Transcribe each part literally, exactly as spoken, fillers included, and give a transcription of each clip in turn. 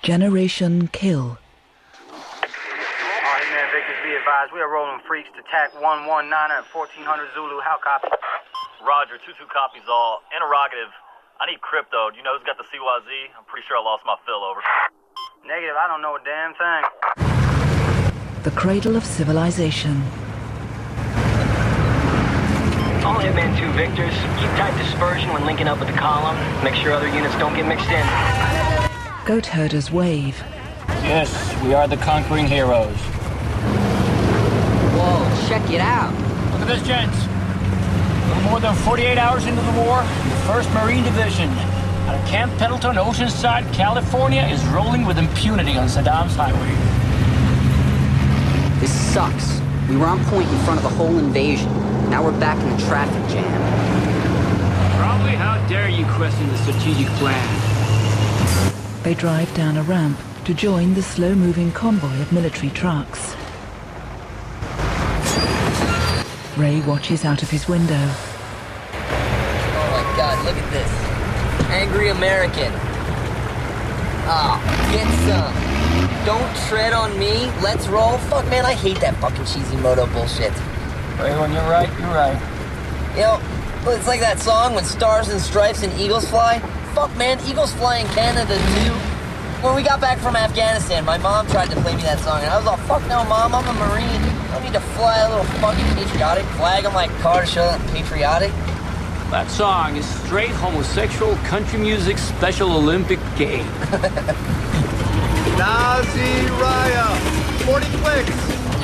Generation Kill. Alright, man, Victors, be advised. We are rolling freaks to T A C one one nine at fourteen hundred Zulu. How copy? Roger, two two copies all. Interrogative. I need crypto. Do you know who's got the C Y Z? I'm pretty sure I lost my fill, over. Negative, I don't know a damn thing. The Cradle of Civilization. All Hitman two Victors. Keep tight dispersion when linking up with the column. Make sure other units don't get mixed in. Goat Herder's Wave. Yes, we are the conquering heroes. Whoa, check it out. Look at this, gents. A little more than forty-eight hours into the war, the first Marine Division out of Camp Pendleton, Oceanside, California, is rolling with impunity on Saddam's highway. This sucks. We were on point in front of the whole invasion. Now we're back in the traffic jam. Probably, how dare you question the strategic plan? They drive down a ramp to join the slow-moving convoy of military trucks. Ray watches out of his window. Oh my god, look at this. Angry American. Ah, oh, get some. Don't tread on me. Let's roll. Fuck, man, I hate that fucking cheesy moto bullshit. Ray, when you're right, you're right. You know, it's like that song when stars and stripes and eagles fly. Fuck, man, eagles fly in Canada, too. When we got back from Afghanistan, my mom tried to play me that song, and I was all, fuck no, Mom, I'm a Marine. I don't need to fly a little fucking patriotic flag on my car to show that I'm patriotic. That song is straight homosexual country music special Olympic game. Nazi Raya! forty clicks!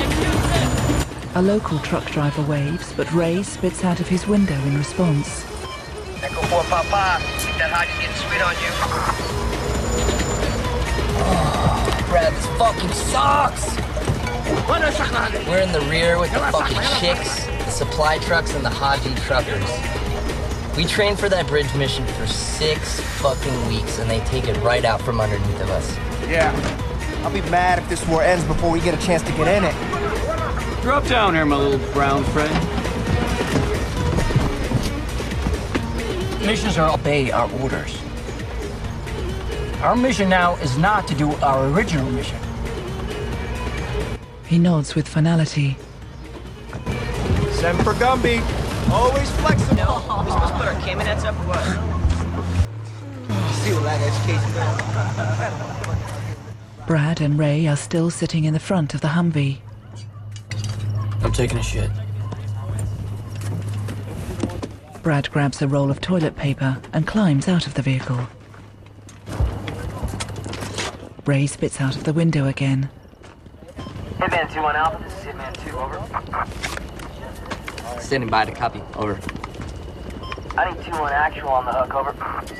A local truck driver waves, but Ray spits out of his window in response. Echo four Papa. Think that Hodge is getting sweet on you. Oh, Brad, this fucking sucks! We're in the rear with the fucking chicks, the supply trucks, and the Haji truckers. We trained for that bridge mission for six fucking weeks, and they take it right out from underneath of us. Yeah. I'll be mad if this war ends before we get a chance to get in it. Drop down here, my little brown friend. Missions are obey our orders. Our mission now is not to do our original mission. He nods with finality. Semper Gumby. Always flexible. No, we supposed to put our caminets up or what? See what that education does. Brad and Ray are still sitting in the front of the Humvee. I'm taking a shit. Brad grabs a roll of toilet paper and climbs out of the vehicle. Ray spits out of the window again. Hitman two one Alpha, this is Hitman two, over. Standing by to copy, over. I need two one Actual on the hook, over.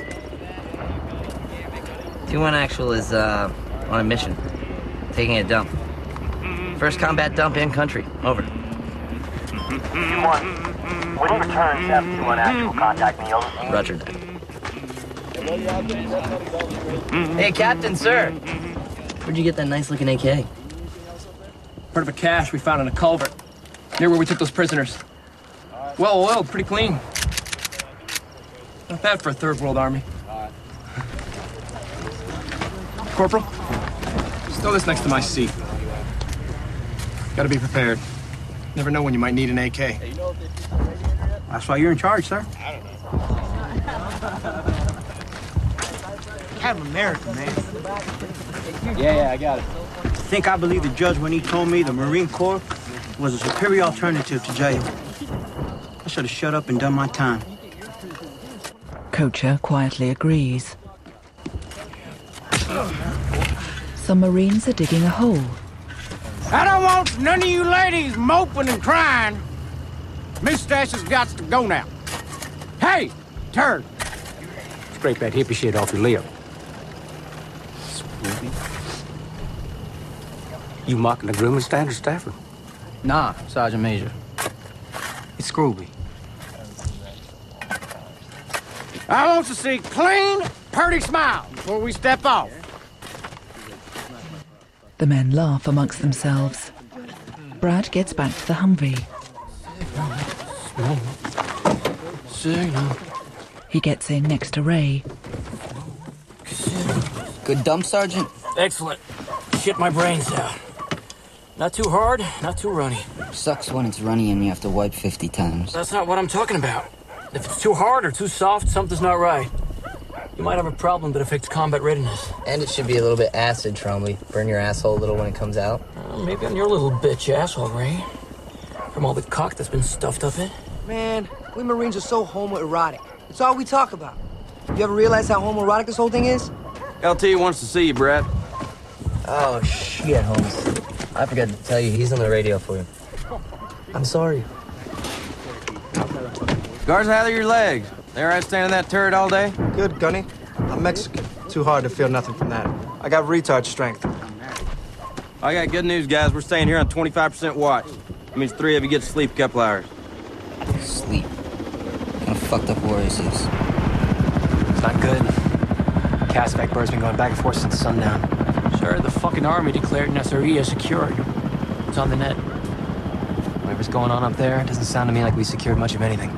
two one Actual is, uh, on a mission. Taking a dump. First combat dump in country, over. two one. When you return, have two one Actual contact me, over. Roger that. Hey, Captain, sir. Where'd you get that nice-looking A K? Part of a cache we found in a culvert, near where we took those prisoners. Well oiled, pretty clean. Not bad for a third world army. Corporal, just throw this next to my seat. Gotta be prepared. Never know when you might need an A K. That's why you're in charge, sir. I'm American, man. Yeah, yeah, I got it. I think I believe the judge when he told me the Marine Corps was a superior alternative to jail. I should have shut up and done my time. Kocher quietly agrees. Some Marines are digging a hole. I don't want none of you ladies moping and crying. Mustache has got to go now. Hey, turn. Scrape that hippie shit off your lip. You mocking the grooming standard, Stafford? Nah, Sergeant Major. It's Scrooby. I want to see clean, purty smile before we step off. The men laugh amongst themselves. Brad gets back to the Humvee. Signal. He gets in next to Ray. Good dump, Sergeant? Excellent. Shit my brains out. Not too hard, not too runny. Sucks when it's runny and you have to wipe fifty times. That's not what I'm talking about. If it's too hard or too soft, something's not right. You might have a problem that affects combat readiness. And it should be a little bit acid, Trombley. Burn your asshole a little when it comes out. Uh, maybe on your little bitch asshole, Ray. From all the cock that's been stuffed up it. Man, we Marines are so homoerotic. It's all we talk about. You ever realize how homoerotic this whole thing is? L T wants to see you, Brad. Oh, shit, Holmes. I forgot to tell you, he's on the radio for you. I'm sorry. Guards, how are your legs? They all right standing in that turret all day? Good, Gunny. I'm Mexican. Too hard to feel nothing from that. I got retard strength. I got good news, guys. We're staying here on twenty-five percent watch. That means three of you get to sleep a couple hours. Sleep. What kind of fucked up war is this? It's not good. Casvac bird's been going back and forth since sundown. Sure, the fucking army declared Nasiriyah secured. It's on the net. Whatever's going on up there, it doesn't sound to me like we secured much of anything.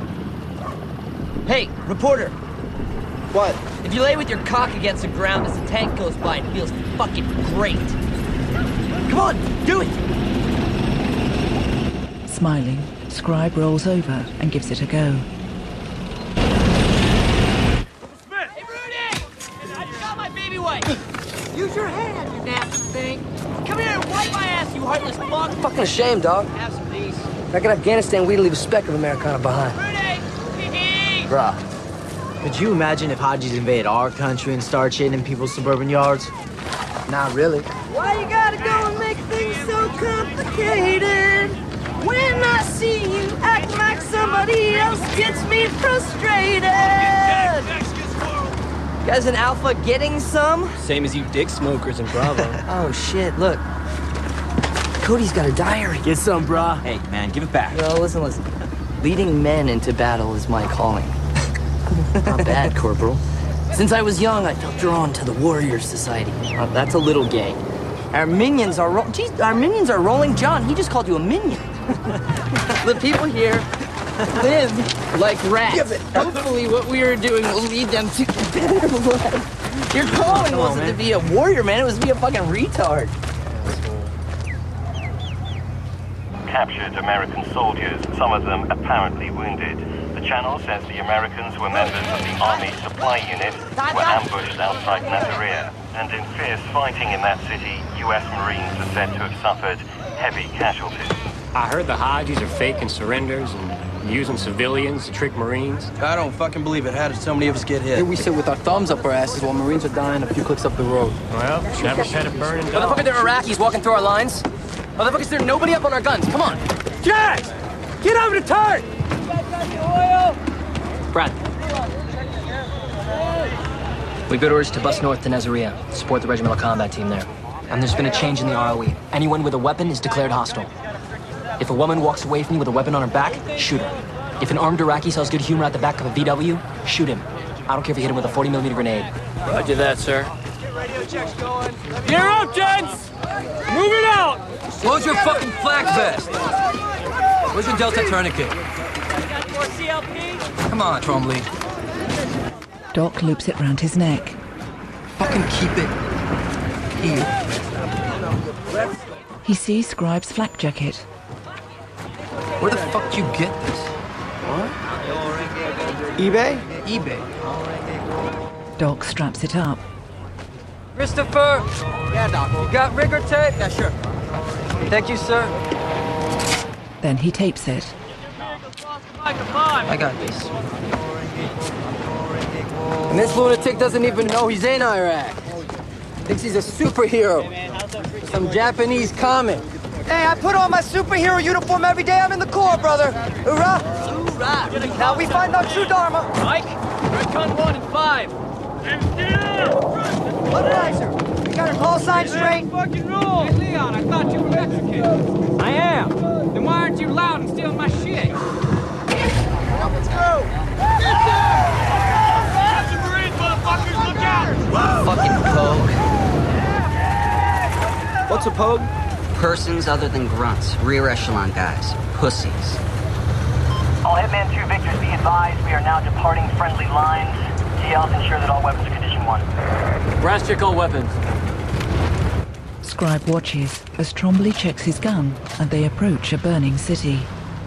Hey, reporter. What? If you lay with your cock against the ground as the tank goes by, it feels fucking great. Come on, do it! Smiling, Scribe rolls over and gives it a go. Hey, Rudy! I forgot my baby wipe! Use your hand, you nasty thing! Come here and wipe my ass, you heartless fuck! Fucking ashamed, dog. Have some of these. Back in Afghanistan, we'd leave a speck of Americana behind. Rudy! Bruh, could you imagine if Hajis invaded our country and started shitting in people's suburban yards? Not really. Why you gotta go and make things so complicated? When I see you act like somebody else gets me frustrated. You guys in Alpha getting some? Same as you dick smokers in Bravo. Oh, shit, look. Cody's got a diary. Get some, brah. Hey, man, give it back. Yo, listen, listen. Leading men into battle is my calling. Not bad, Corporal. Since I was young, I felt drawn to the Warrior Society. Uh, that's a little gay. Our minions are ro- Jeez, our minions are rolling John. He just called you a minion. The people here live like rats. Hopefully what we are doing will lead them to a better life. Your calling on, wasn't man. to be a warrior, man. It was to be a fucking retard. Captured American soldiers, some of them apparently wounded. The channel says the Americans were members of the Army Supply Unit who were ambushed outside Nasiriyah. And in fierce fighting in that city, U S Marines are said to have suffered heavy casualties. I heard the Hajis are faking surrenders and using civilians to trick Marines. I don't fucking believe it. How did so many of us get hit? Here we sit with our thumbs up our asses while Marines are dying a few clicks up the road. Well, never had a burning dog. Motherfucker, there are Iraqis walking through our lines. Motherfuckers, there's nobody up on our guns. Come on. Jax! Get over the turret! Brad. We've got orders to bust north to Nasiriyah, support the regimental combat team there. And there's been a change in the R O E. Anyone with a weapon is declared hostile. If a woman walks away from you with a weapon on her back, shoot her. If an armed Iraqi sells good humor at the back of a V W, shoot him. I don't care if you hit him with a forty millimeter grenade. Roger that, sir. Gear up, gents! Moving out! Close your fucking flak vest! Where's your Delta tourniquet? Come on, Trombley. Doc loops it round his neck. Fucking keep it here. He sees Scribe's flak jacket. Where the fuck did you get this? What? eBay? eBay. Doc straps it up. Christopher! Yeah, Doc. You got rigger tape? Yeah, sure. Thank you, sir. Then he tapes it. I got this. And this lunatic doesn't even know he's in Iraq. Thinks he's a superhero. Some Japanese comic. Hey, I put on my superhero uniform every day I'm in the Corps, brother. Hoorah! Hoorah! Now we find our true Dharma. Mike, Redcon one and five. Organizer, we got our call sign straight. Fucking roll! Hey, Leon, I thought you were Mexican. I am. Then why aren't you loud and stealing my shit? Let's go! Look out! Fucking pogue. What's a pogue? Persons other than grunts. Rear echelon guys. Pussies. All Hitman two Victors, be advised, we are now departing friendly lines. T Ls ensure that all weapons are condition one. Brass check all weapons. Scribe watches as Trombley checks his gun and they approach a burning city.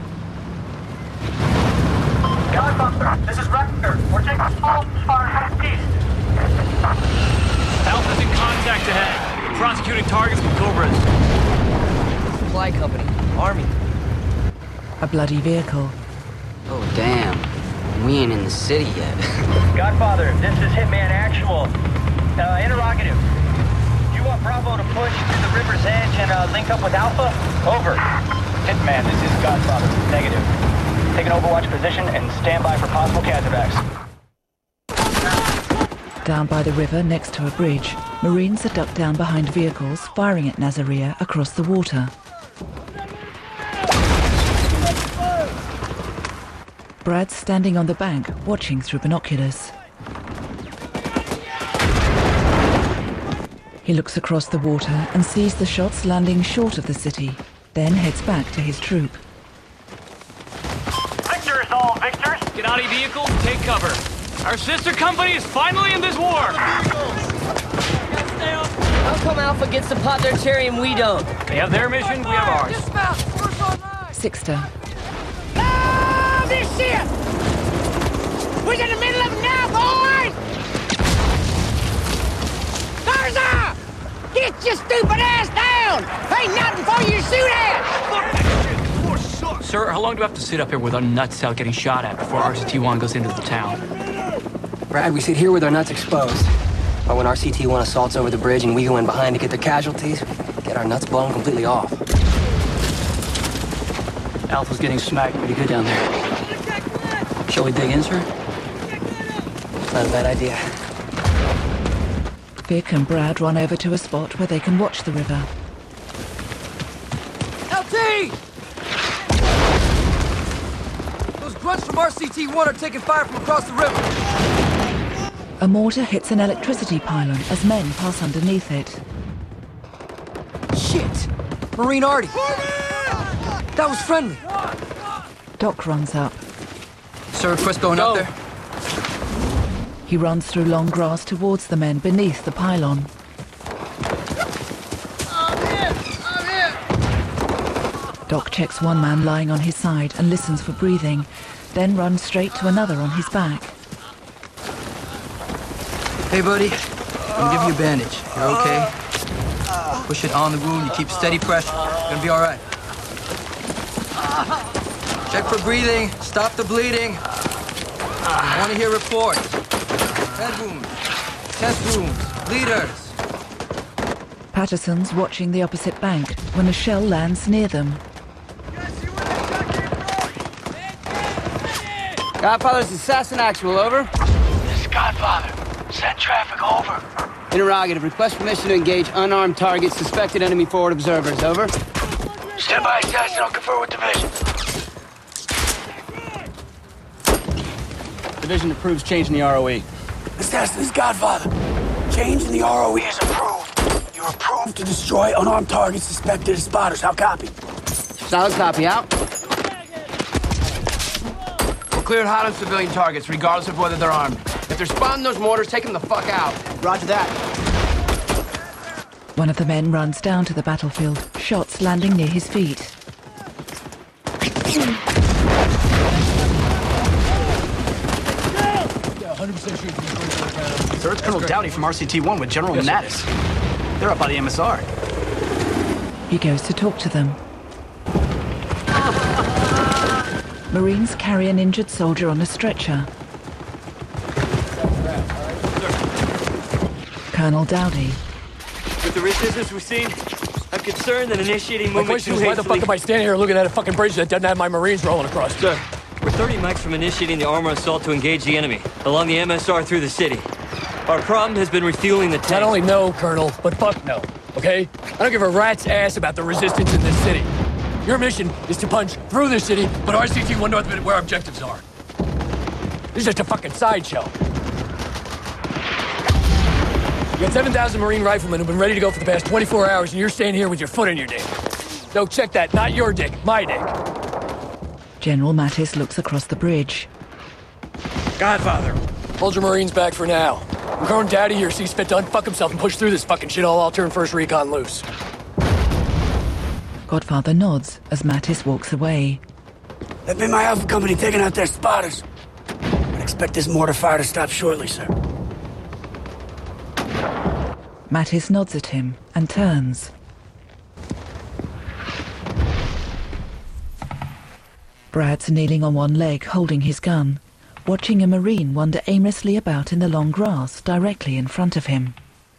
Godfather, this is Rector. We're taking small fire east. Alpha's in contact ahead. Prosecuting targets with Cobras. Supply company. Army. A bloody vehicle. Oh, damn. We ain't in the city yet. Godfather, this is Hitman Actual. Uh, interrogative. Do you want Bravo to push to the river's edge and uh, link up with Alpha? Over. Hitman, this is Godfather. Negative. Take an Overwatch position and stand by for possible casevacs. Down by the river next to a bridge, Marines are ducked down behind vehicles firing at Nazaria across the water. Brad's standing on the bank, watching through binoculars. He looks across the water and sees the shots landing short of the city, then heads back to his troop. Victors, all victors! Get out of vehicles, take cover. Our sister company is finally in this war! How come Alpha gets to pop their cherry and we don't? They have their mission, we have ours. Sixter. Oh, this shit! We're in the middle of it now, boys! Garza! Get your stupid ass down! Ain't nothing for you to shoot at! Sir, how long do we have to sit up here with our nuts out getting shot at before R C T one goes into the town? Brad, we sit here with our nuts exposed. But when R C T one assaults over the bridge and we go in behind to get their casualties, get our nuts blown completely off. Alpha's getting smacked pretty good down there. Shall we dig in, sir? Not a bad idea. Vic and Brad run over to a spot where they can watch the river. L T! Those grunts from R C T one are taking fire from across the river. A mortar hits an electricity pylon as men pass underneath it. Shit! Marine Artie! That was friendly. Doc runs up. Sir, request going Go. up there. He runs through long grass towards the men beneath the pylon. I'm here! I'm here! Doc checks one man lying on his side and listens for breathing, then runs straight to another on his back. Hey, buddy. I'll give you a bandage. You're okay? Push it on the wound. You keep steady pressure. You're gonna be all right. Check for breathing. Stop the bleeding. I want to hear reports. Head wounds, chest wounds, bleeders. Patterson's watching the opposite bank when a shell lands near them. Godfather's assassin actual, over. This is Godfather. Send traffic over. Interrogative. Request permission to engage unarmed targets, suspected enemy forward observers, over. Stand by, assassin. I'll confer with division. Division approves change in the R O E. Assassin, this is Godfather. Change in the R O E is approved. You're approved to destroy unarmed targets suspected as spotters. How copy? Solid copy, out. We're cleared hot on civilian targets, regardless of whether they're armed. If they're spawning those mortars, take them the fuck out. Roger that. One of the men runs down to the battlefield, shots landing near his feet. Sir, it's Colonel Dowdy from R C T one with General yes, Mattis. They're up by the M S R. He goes to talk to them. Marines carry an injured soldier on a stretcher. Colonel Dowdy. With the resistance we've seen, I'm concerned that initiating My movement question too is, why the hastily... fuck am I standing here looking at a fucking bridge that doesn't have my Marines rolling across? Sir, we're thirty mics from initiating the armor assault to engage the enemy along the M S R through the city. Our problem has been refueling the tanks. Not only no, Colonel, but fuck no, okay? I don't give a rat's ass about the resistance in this city. Your mission is to punch through the city, but R C T one North where our objectives are. This is just a fucking sideshow. You got seven thousand Marine riflemen who've been ready to go for the past twenty-four hours, and you're staying here with your foot in your dick. No, check that. Not your dick, my dick. General Mattis looks across the bridge. Godfather. Hold your Marines back for now. Grown daddy here sees fit to unfuck himself and push through this fucking shit, I'll turn first recon loose. Godfather nods as Mattis walks away. That'd be my Alpha Company taking out their spotters. I expect this mortar fire to stop shortly, sir. Mattis nods at him and turns. Brad's kneeling on one leg, holding his gun, watching a Marine wander aimlessly about in the long grass directly in front of him.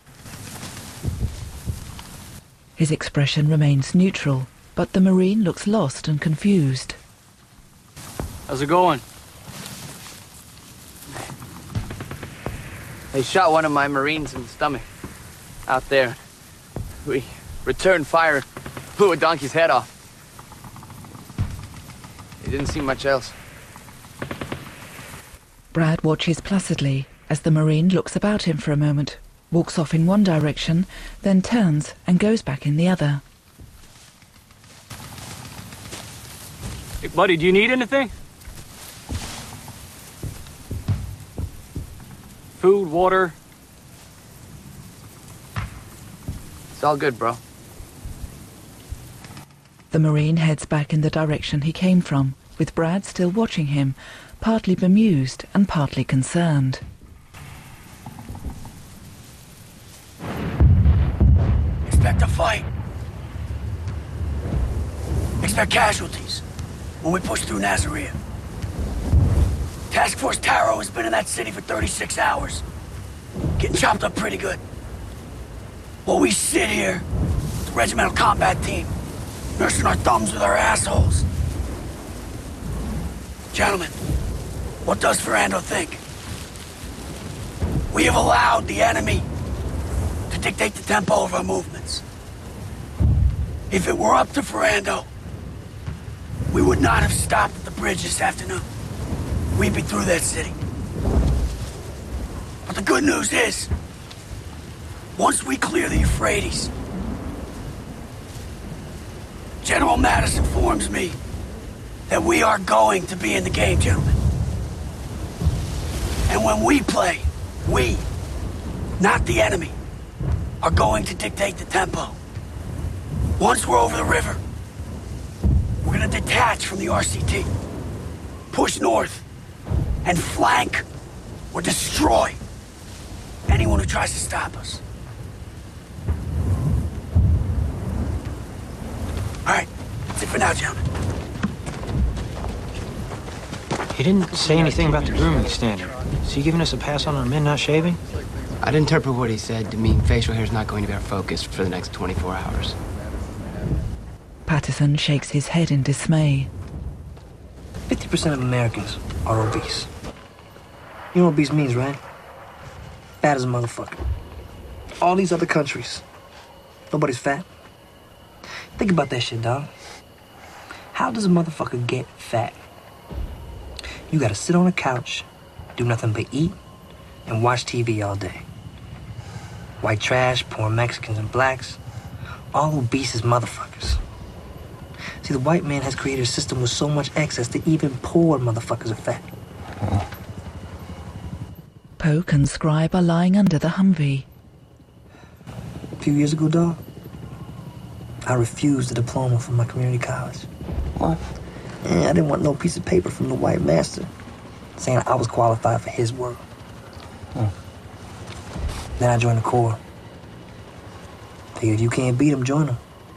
His expression remains neutral, but the Marine looks lost and confused. How's it going? They shot one of my Marines in the stomach. Out there. We returned fire, blew a donkey's head off. He didn't see much else. Brad watches placidly as the Marine looks about him for a moment, walks off in one direction, then turns and goes back in the other. Hey, buddy, do you need anything? Food, water? It's all good, bro. The Marine heads back in the direction he came from, with Brad still watching him, partly bemused and partly concerned. Expect a fight. Expect casualties when we push through Nazareth. Task Force Taro has been in that city for thirty-six hours. Getting chopped up pretty good. While we sit here, the regimental combat team, nursing our thumbs with our assholes. Gentlemen, what does Ferrando think? We have allowed the enemy to dictate the tempo of our movements. If it were up to Ferrando, we would not have stopped at the bridge this afternoon. We'd be through that city. But the good news is, once we clear the Euphrates, General Mattis informs me that we are going to be in the game, gentlemen. And when we play, we, not the enemy, are going to dictate the tempo. Once we're over the river, we're gonna detach from the R C T, push north, and flank or destroy anyone who tries to stop us. All right, that's it for now, gentlemen. He didn't say anything about the grooming standard. Is he giving us a pass on our men not shaving? I'd interpret what he said to mean facial hair is not going to be our focus for the next twenty-four hours. Patterson shakes his head in dismay. fifty percent of Americans are obese. You know what obese means, right? Fat as a motherfucker. All these other countries, nobody's fat. Think about that shit, dog. How does a motherfucker get fat? You gotta sit on a couch, do nothing but eat, and watch T V all day. White trash, poor Mexicans and blacks, all obese as motherfuckers. See, the white man has created a system with so much excess that even poor motherfuckers are fat. Poke and Scribe are lying under the Humvee. A few years ago, dog, I refused a diploma from my community college. What? And I didn't want no piece of paper from the white master saying I was qualified for his work. Hmm. Then I joined the Corps. Figured you can't beat him, join him.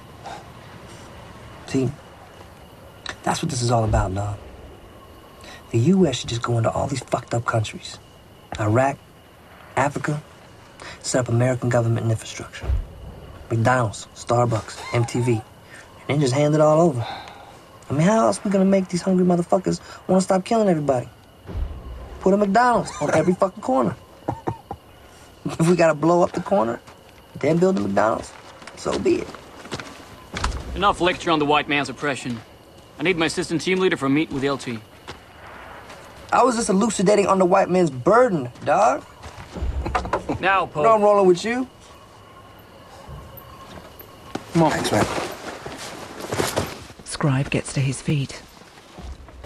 See, that's what this is all about, dog. The U S should just go into all these fucked up countries. Iraq, Africa, set up American government infrastructure. McDonald's, Starbucks, M T V, and then just hand it all over. I mean, how else are we gonna make these hungry motherfuckers wanna stop killing everybody? Put a McDonald's on every fucking corner. If we gotta blow up the corner, then build a McDonald's, so be it. Enough lecture on the white man's oppression. I need my assistant team leader for a meet with L T. I was just elucidating on the white man's burden, dog. Now, Pope. You know I'm rolling with you. Come on. Thanks, man. Scribe gets to his feet.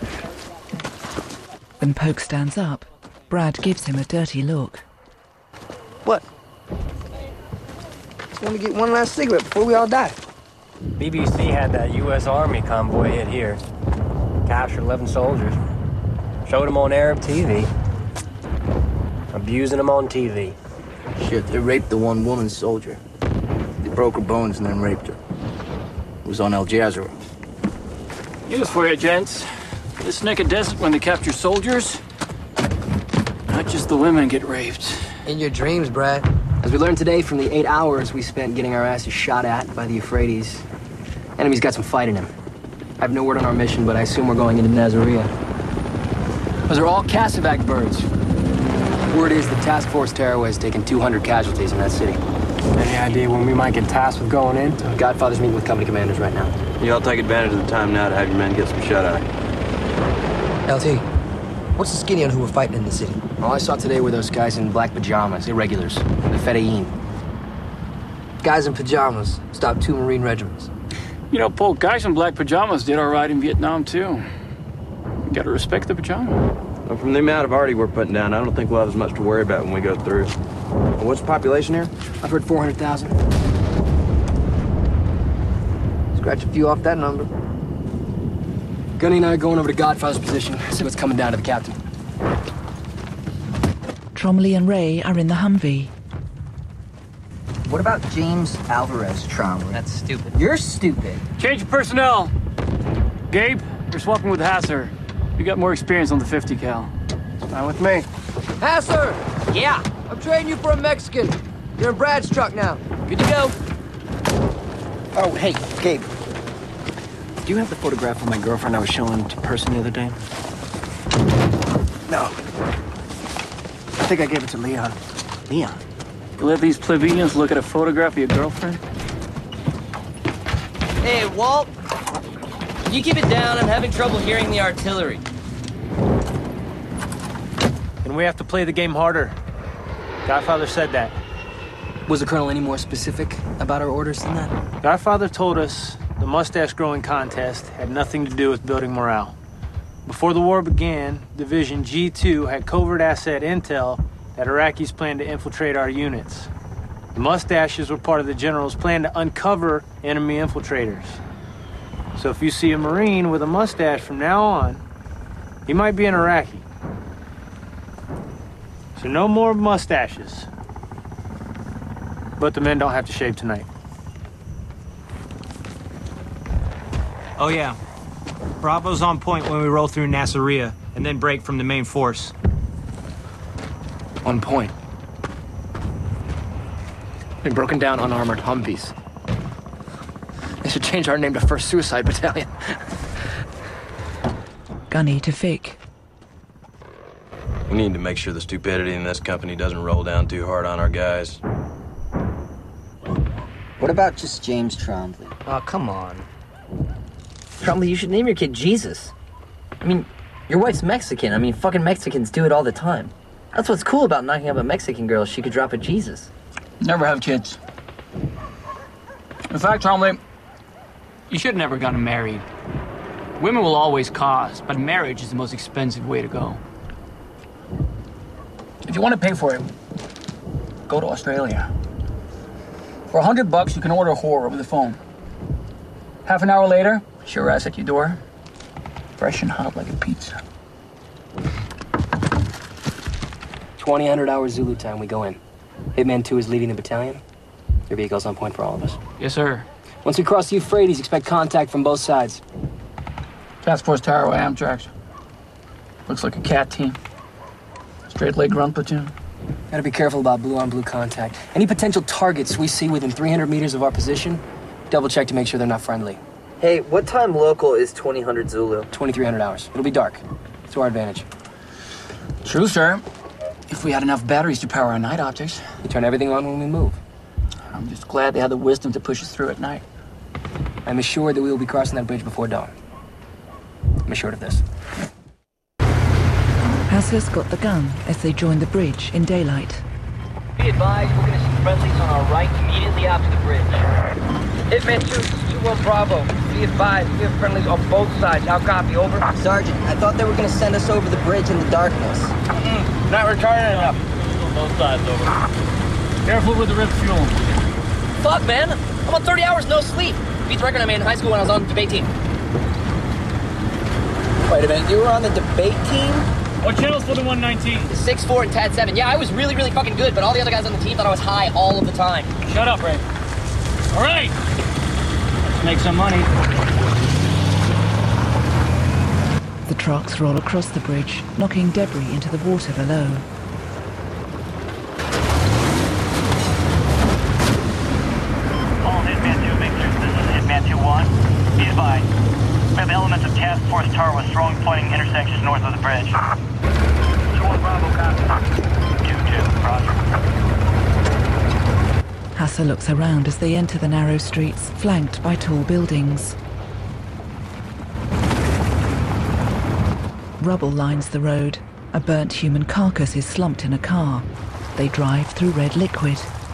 When Poke stands up, Brad gives him a dirty look. Just want to get one last cigarette before we all die. B B C had that U S Army convoy hit here. Captured eleven soldiers. Showed them on Arab T V. Abusing them on T V. Shit, they raped the one woman soldier. They broke her bones and then raped her. It was on Al Jazeera. News for you, gents. This naked desert, when they capture soldiers, not just the women get raped. In your dreams, Brad. As we learned today from the eight hours we spent getting our asses shot at by the Euphrates, enemy's got some fight in him. I have no word on our mission, but I assume we're going into Nasiriyah. Those are all Kasavak birds. Word is the task force tearaway has taken two hundred casualties in that city. Any idea when we might get tasked with going in? Godfather's meeting with company commanders right now. You all take advantage of the time now to have your men get some shut-eye. L T, what's the skinny on who we're fighting in the city? All I saw today were those guys in black pajamas, irregulars, the Fedayeen. Guys in pajamas stopped two Marine regiments. You know, Polk, guys in black pajamas did all right in Vietnam, too. You gotta respect the pajama. Well, from the amount of arty we're putting down, I don't think we'll have as much to worry about when we go through. Well, what's the population here? I've heard four hundred thousand. Scratch a few off that number. Gunny and I are going over to Godfather's position, see what's coming down to the captain. Tromley and Ray are in the Humvee. What about James Alvarez, Tromley? That's stupid. You're stupid. Change of personnel. Gabe, you're swapping with Hasser. You got more experience on the fifty cal. Fine with me. Hasser! Yeah? I'm trading you for a Mexican. You're in Brad's truck now. Good to go. Oh, hey, Gabe. Do you have the photograph of my girlfriend I was showing to person the other day? No. I think I gave it to Leon. Leon? You let these plebeians look at a photograph of your girlfriend? Hey, Walt. Can you keep it down? I'm having trouble hearing the artillery. And we have to play the game harder. Godfather said that. Was the colonel any more specific about our orders than that? Godfather told us the mustache-growing contest had nothing to do with building morale. Before the war began, Division G two had covert asset intel that Iraqis planned to infiltrate our units. The mustaches were part of the general's plan to uncover enemy infiltrators. So if you see a Marine with a mustache from now on, he might be an Iraqi. So no more mustaches. But the men don't have to shave tonight. Oh yeah. Bravo's on point when we roll through Nasiriyah and then break from the main force. On point. Been broken down unarmored Humvees. They should change our name to First Suicide Battalion. Gunny to Vic. We need to make sure the stupidity in this company doesn't roll down too hard on our guys. What about just James Trombley? Oh, come on. Trombley, you should name your kid Jesus. I mean, your wife's Mexican. I mean, fucking Mexicans do it all the time. That's what's cool about knocking up a Mexican girl. She could drop a Jesus. Never have kids. In fact, Trombley, you should have never gotten married. Women will always cost, but marriage is the most expensive way to go. If you want to pay for it, go to Australia. For a hundred bucks, you can order a whore over the phone. Half an hour later, sure ass at your door, fresh and hot like a pizza. twenty hundred hours Zulu time, we go in. Hitman two is leading the battalion. Your vehicle's on point for all of us. Yes, sir. Once we cross the Euphrates, expect contact from both sides. Task Force Tower, Amtrak. Looks like a cat team. Straight leg grunt platoon. Gotta be careful about blue-on-blue contact. Any potential targets we see within three hundred meters of our position, double check to make sure they're not friendly. Hey, what time local is twenty hundred Zulu? twenty-three hundred hours. It'll be dark. It's to our advantage. True, sir. If we had enough batteries to power our night optics. We turn everything on when we move. I'm just glad they had the wisdom to push us through at night. I'm assured that we will be crossing that bridge before dawn. I'm assured of this. Hasler's got the gun as they join the bridge in daylight. Be advised, we're gonna see friendlies on our right immediately after the bridge. Hitman two, two one Bravo. Be advised, we have friendlies on both sides. How copy, over? Sergeant, I thought they were gonna send us over the bridge in the darkness. Mm-mm, not retarded enough. On both sides, over. Careful with the rift fuel. fuck, man? I'm on thirty hours, no sleep. Beats the record I made in high school when I was on the debate team. Wait a minute, you were on the debate team? What channel's for the one nineteen? six four and T A D seven. Yeah, I was really, really fucking good, but all the other guys on the team thought I was high all of the time. Shut up, Ray. All right. Let's make some money. The trucks roll across the bridge, knocking debris into the water below. All Hitman two Victors, this is Hitman two one. Be advised. We have elements of Task Force Tower with strong pointing intersections north of the bridge. two one Bravo, copy. two two, roger. Hasser looks around as they enter the narrow streets, flanked by tall buildings. Rubble lines the road. A burnt human carcass is slumped in a car. They drive through red liquid.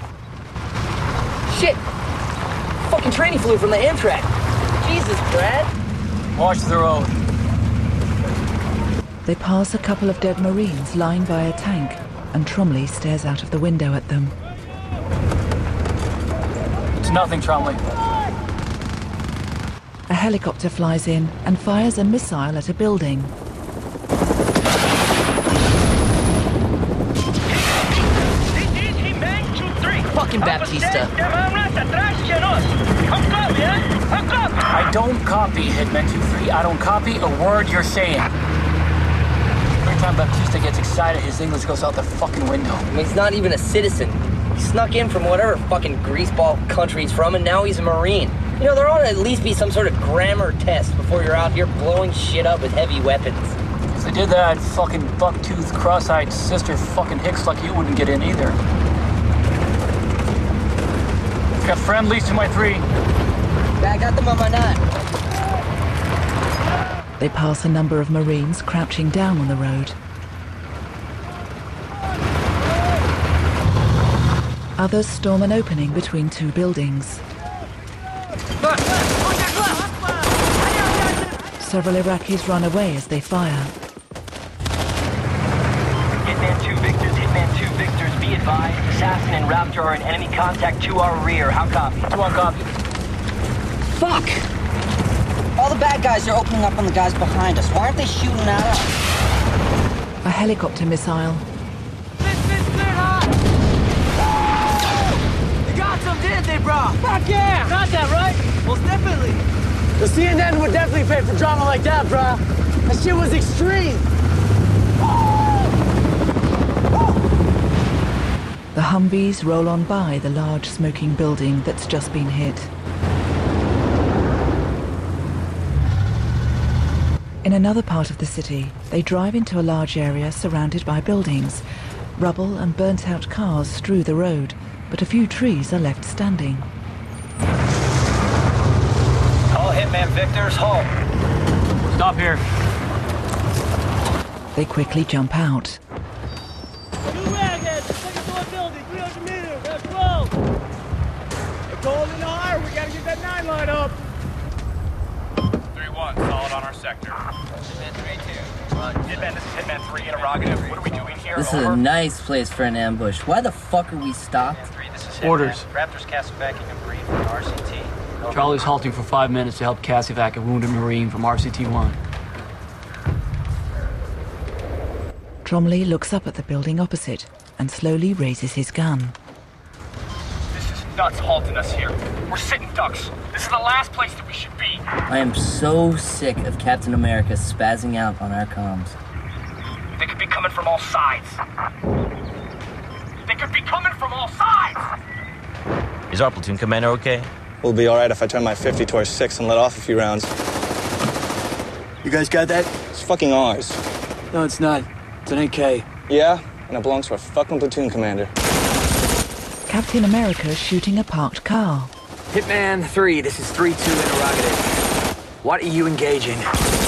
Shit! Fucking training flew from the Amtrak. Jesus, Brad. Watch the road. They pass a couple of dead Marines lying by a tank, and Tromley stares out of the window at them. It's nothing, Tromley. A helicopter flies in and fires a missile at a building. Fucking Baptista. I don't copy, Hitman two three. I don't copy a word you're saying. Every time Baptista gets excited, his English goes out the fucking window. I mean, he's not even a citizen. He snuck in from whatever fucking greaseball country he's from, and now he's a Marine. You know, there ought to at least be some sort of grammar test before you're out here blowing shit up with heavy weapons. If they did that, fucking buck-toothed, cross-eyed sister fucking Hicks like you wouldn't get in either. Got friendlies to my three. Yeah, I got them on my nine. They pass a number of Marines crouching down on the road. Others storm an opening between two buildings. Several Iraqis run away as they fire. Hitman two Victors, Hitman two Victors, be advised. Assassin and Raptor are in enemy contact to our rear. How copy? two one copy. Fuck! All the bad guys are opening up on the guys behind us. Why aren't they shooting at us? A helicopter missile. They got some, didn't they, bro? Fuck yeah! Got that, right? Most definitely. The C N N would definitely pay for drama like that, bro. That shit was extreme. The Humvees roll on by the large smoking building that's just been hit. In another part of the city, they drive into a large area surrounded by buildings. Rubble and burnt-out cars strew the road, but a few trees are left standing. All Hitman Victors, halt. Stop here. They quickly jump out. Two wagons, second floor building, three hundred meters, that's close. It's holding the higher, we gotta get that nine line up. three one, solid on our sector. Hitman three two. Hitman, this is Hitman three, interrogative. What are we doing here? This is a nice place for an ambush. Why the fuck are we stopped? Orders. Raptors cast vacuum and brief from R C T. Charlie's halting for five minutes to help Cassivac, a wounded Marine from R C T one. Tromley looks up at the building opposite and slowly raises his gun. This is nuts halting us here. We're sitting ducks. This is the last place that we should be. I am so sick of Captain America spazzing out on our comms. They could be coming from all sides. They could be coming from all sides! Is our platoon commander okay? We'll be all right if I turn my fifty to our six and let off a few rounds. You guys got that? It's fucking ours. No, it's not. It's an A K. Yeah? And it belongs to our fucking platoon commander. Captain America's shooting a parked car. Hitman three, this is three two interrogative. What are you engaging?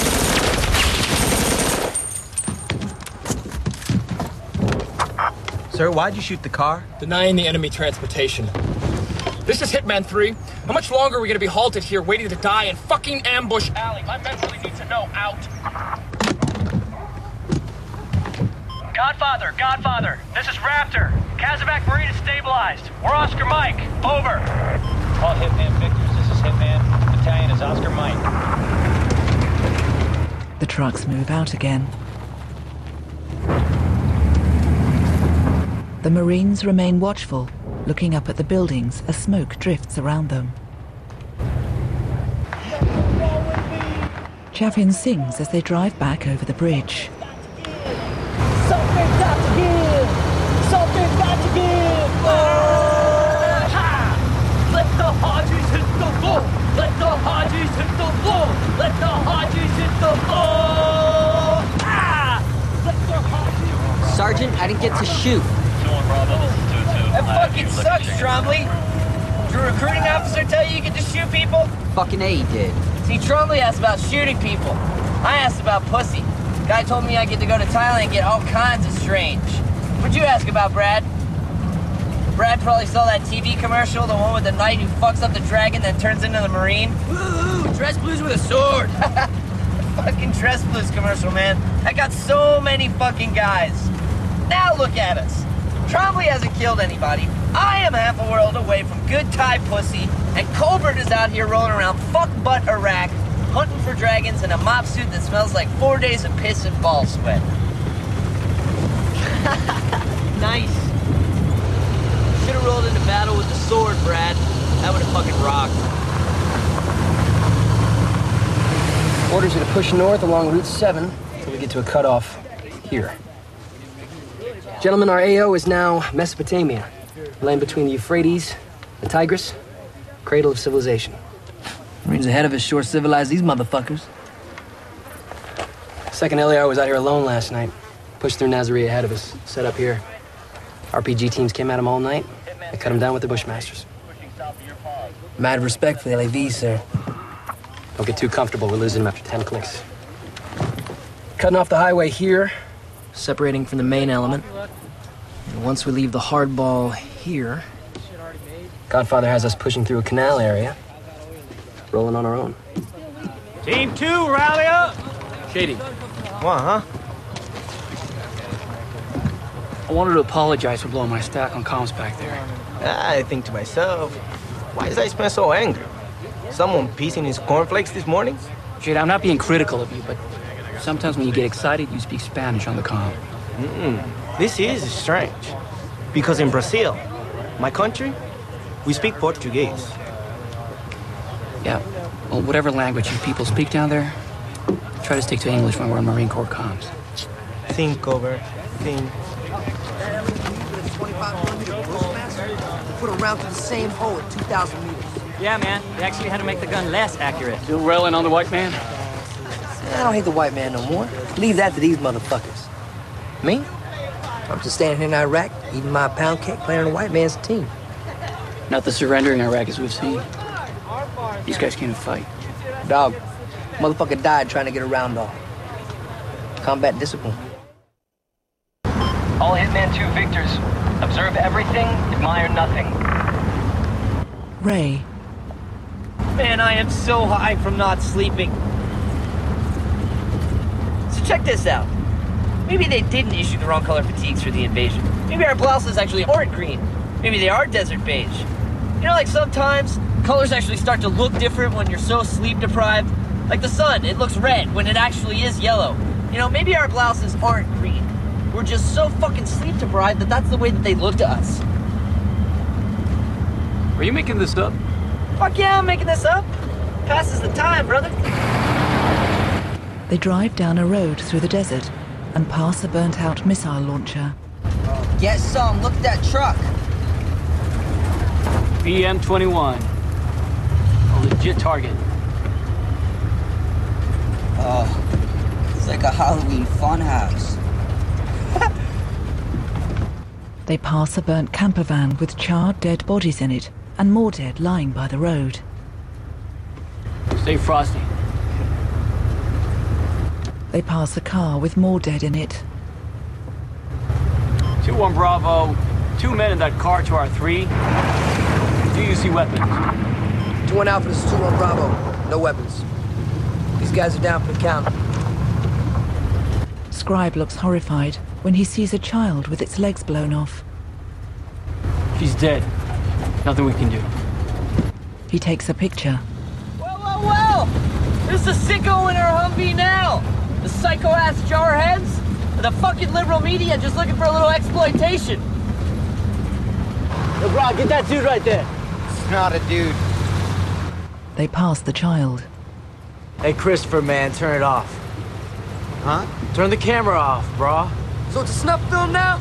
Sir, why'd you shoot the car? Denying the enemy transportation. This is Hitman three. How much longer are we gonna be halted here waiting to die in fucking Ambush Alley? My men really need to know. Out. Godfather, Godfather, this is Raptor. Casevac Marine is stabilized. We're Oscar Mike. Over. All Hitman Victors, this is Hitman. Battalion is Oscar Mike. The trucks move out again. The Marines remain watchful, looking up at the buildings as smoke drifts around them. Chavin sings as they drive back over the bridge. Something got to give! Something got to give! Oh! Ha! Let the Hodges hit the floor! Let the Hodges hit the floor! Let the Hodges hit the floor! Ah! Let the Hodges... Sergeant, I didn't get to shoot. That fucking sucks, Trombley. Did your recruiting officer tell you you get to shoot people? Fucking A, he did. See, Trombley asked about shooting people. I asked about pussy. Guy told me I get to go to Thailand and get all kinds of strange. What'd you ask about, Brad? Brad probably saw that T V commercial, the one with the knight who fucks up the dragon then turns into the Marine. Woo! Dress blues with a sword! Fucking Dress Blues commercial, man. I got so many fucking guys. Now look at us. Trombley hasn't killed anybody. I am half a world away from good Thai pussy, and Colbert is out here rolling around fuck butt Iraq, hunting for dragons in a mop suit that smells like four days of piss and ball sweat. Nice. Should've rolled into battle with the sword, Brad. That would've fucking rocked. Orders you to push north along Route seven until we get to a cutoff here. Gentlemen, our A O is now Mesopotamia, land between the Euphrates, the Tigris, cradle of civilization. Marines ahead of us sure civilized these motherfuckers. Second L A R was out here alone last night. Pushed through Nasiriyah ahead of us, set up here. R P G teams came at him all night. They cut him down with the Bushmasters. Mad respect for the L A V, sir. Don't get too comfortable. We're losing him after ten clicks. Cutting off the highway here, separating from the main element. And once we leave the hardball here, Godfather has us pushing through a canal area, rolling on our own. Team two, rally up! Shady. What, huh? I wanted to apologize for blowing my stack on comms back there. I think to myself, why is Iceman so angry? Someone piecing his cornflakes this morning? Shade, I'm not being critical of you, but sometimes when you get excited, you speak Spanish on the comm. Mm-mm. This is strange. Because in Brazil, my country, we speak Portuguese. Yeah, well, whatever language you people speak down there, try to stick to English when we're on Marine Corps comms. Think over, think. Put a round through the same hole at two thousand meters. Yeah, man. They actually had to make the gun less accurate. Still railing on the white man? I don't hate the white man no more. Leave that to these motherfuckers. Me? I'm just standing here in Iraq, eating my pound cake, playing on the white man's team. Not the surrendering Iraqis we've seen. These guys can't fight. Dog, motherfucker died trying to get a round off. Combat discipline. All Hitman two Victors. Observe everything, admire nothing. Ray. Man, I am so high from not sleeping. So check this out. Maybe they didn't issue the wrong color fatigues for the invasion. Maybe our blouses actually aren't green. Maybe they are desert beige. You know, like sometimes colors actually start to look different when you're so sleep deprived. Like the sun, it looks red when it actually is yellow. You know, maybe our blouses aren't green. We're just so fucking sleep deprived that that's the way that they look to us. Are you making this up? Fuck yeah, I'm making this up. Passes the time, brother. They drive down a road through the desert and pass a burnt-out missile launcher. Get some. Look at that truck. B M twenty-one. A legit target. Oh, it's like a Halloween funhouse. They pass a burnt camper van with charred dead bodies in it and more dead lying by the road. Stay frosty. They pass a car with more dead in it. two one Bravo, two men in that car to our three. Do you see weapons? two one Alpha, this is two one Bravo. No weapons. These guys are down for the count. Scribe looks horrified when he sees a child with its legs blown off. She's dead. Nothing we can do. He takes a picture. Well, well, well! There's the sicko in her Humvee now! The psycho-ass jarheads? The fucking liberal media just looking for a little exploitation. Yo, bro, get that dude right there. It's not a dude. They pass the child. Hey, Christopher, man, turn it off. Huh? Turn the camera off, bro. So it's a snuff film now?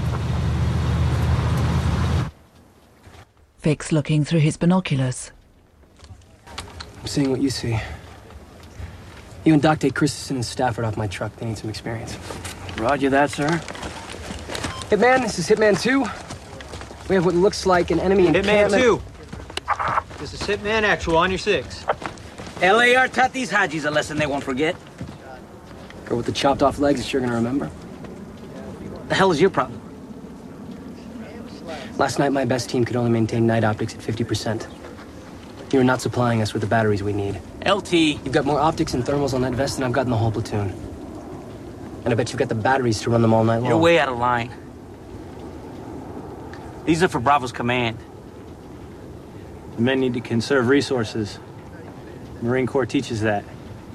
Vic's looking through his binoculars. I'm seeing what you see. You and Doc take Christensen and Stafford off my truck. They need some experience. Roger that, sir. Hitman, this is Hitman two. We have what looks like an enemy encampment. Hitman two. This is Hitman Actual on your six. L A R taught these Hajis a lesson they won't forget. Girl with the chopped off legs that you're gonna remember. The hell is your problem? Last night, my best team could only maintain night optics at fifty percent. You're not supplying us with the batteries we need. L T. You've got more optics and thermals on that vest than I've got in the whole platoon. And I bet you've got the batteries to run them all night long. You're way out of line. These are for Bravo's command. The men need to conserve resources. Marine Corps teaches that.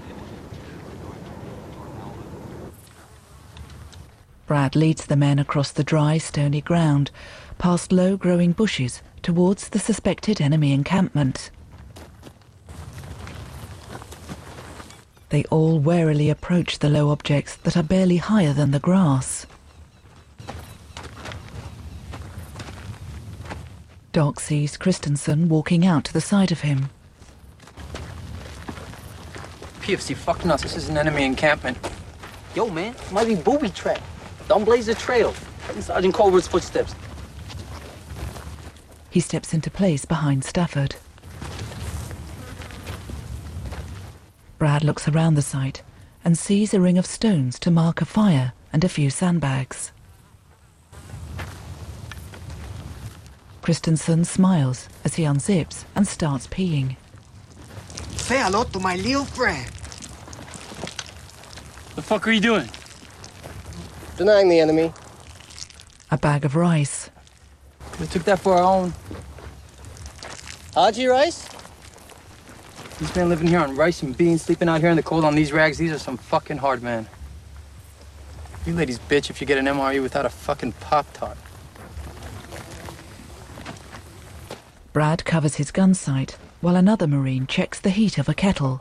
Brad leads the men across the dry, stony ground, past low-growing bushes, towards the suspected enemy encampment. They all warily approach the low objects that are barely higher than the grass. Doc sees Christensen walking out to the side of him. P F C fucked nuts. This is an enemy encampment. Yo, man, it might be booby trap. Don't blaze the trail. In Sergeant Colbert's footsteps. He steps into place behind Stafford. Brad looks around the site and sees a ring of stones to mark a fire and a few sandbags. Christensen smiles as he unzips and starts peeing. Say hello to my little friend. The fuck are you doing? Denying the enemy. A bag of rice. We took that for our own. Haji rice? These men living here on rice and beans, sleeping out here in the cold on these rags, these are some fucking hard men. You ladies bitch if you get an M R E without a fucking Pop-Tart. Brad covers his gun sight while another Marine checks the heat of a kettle.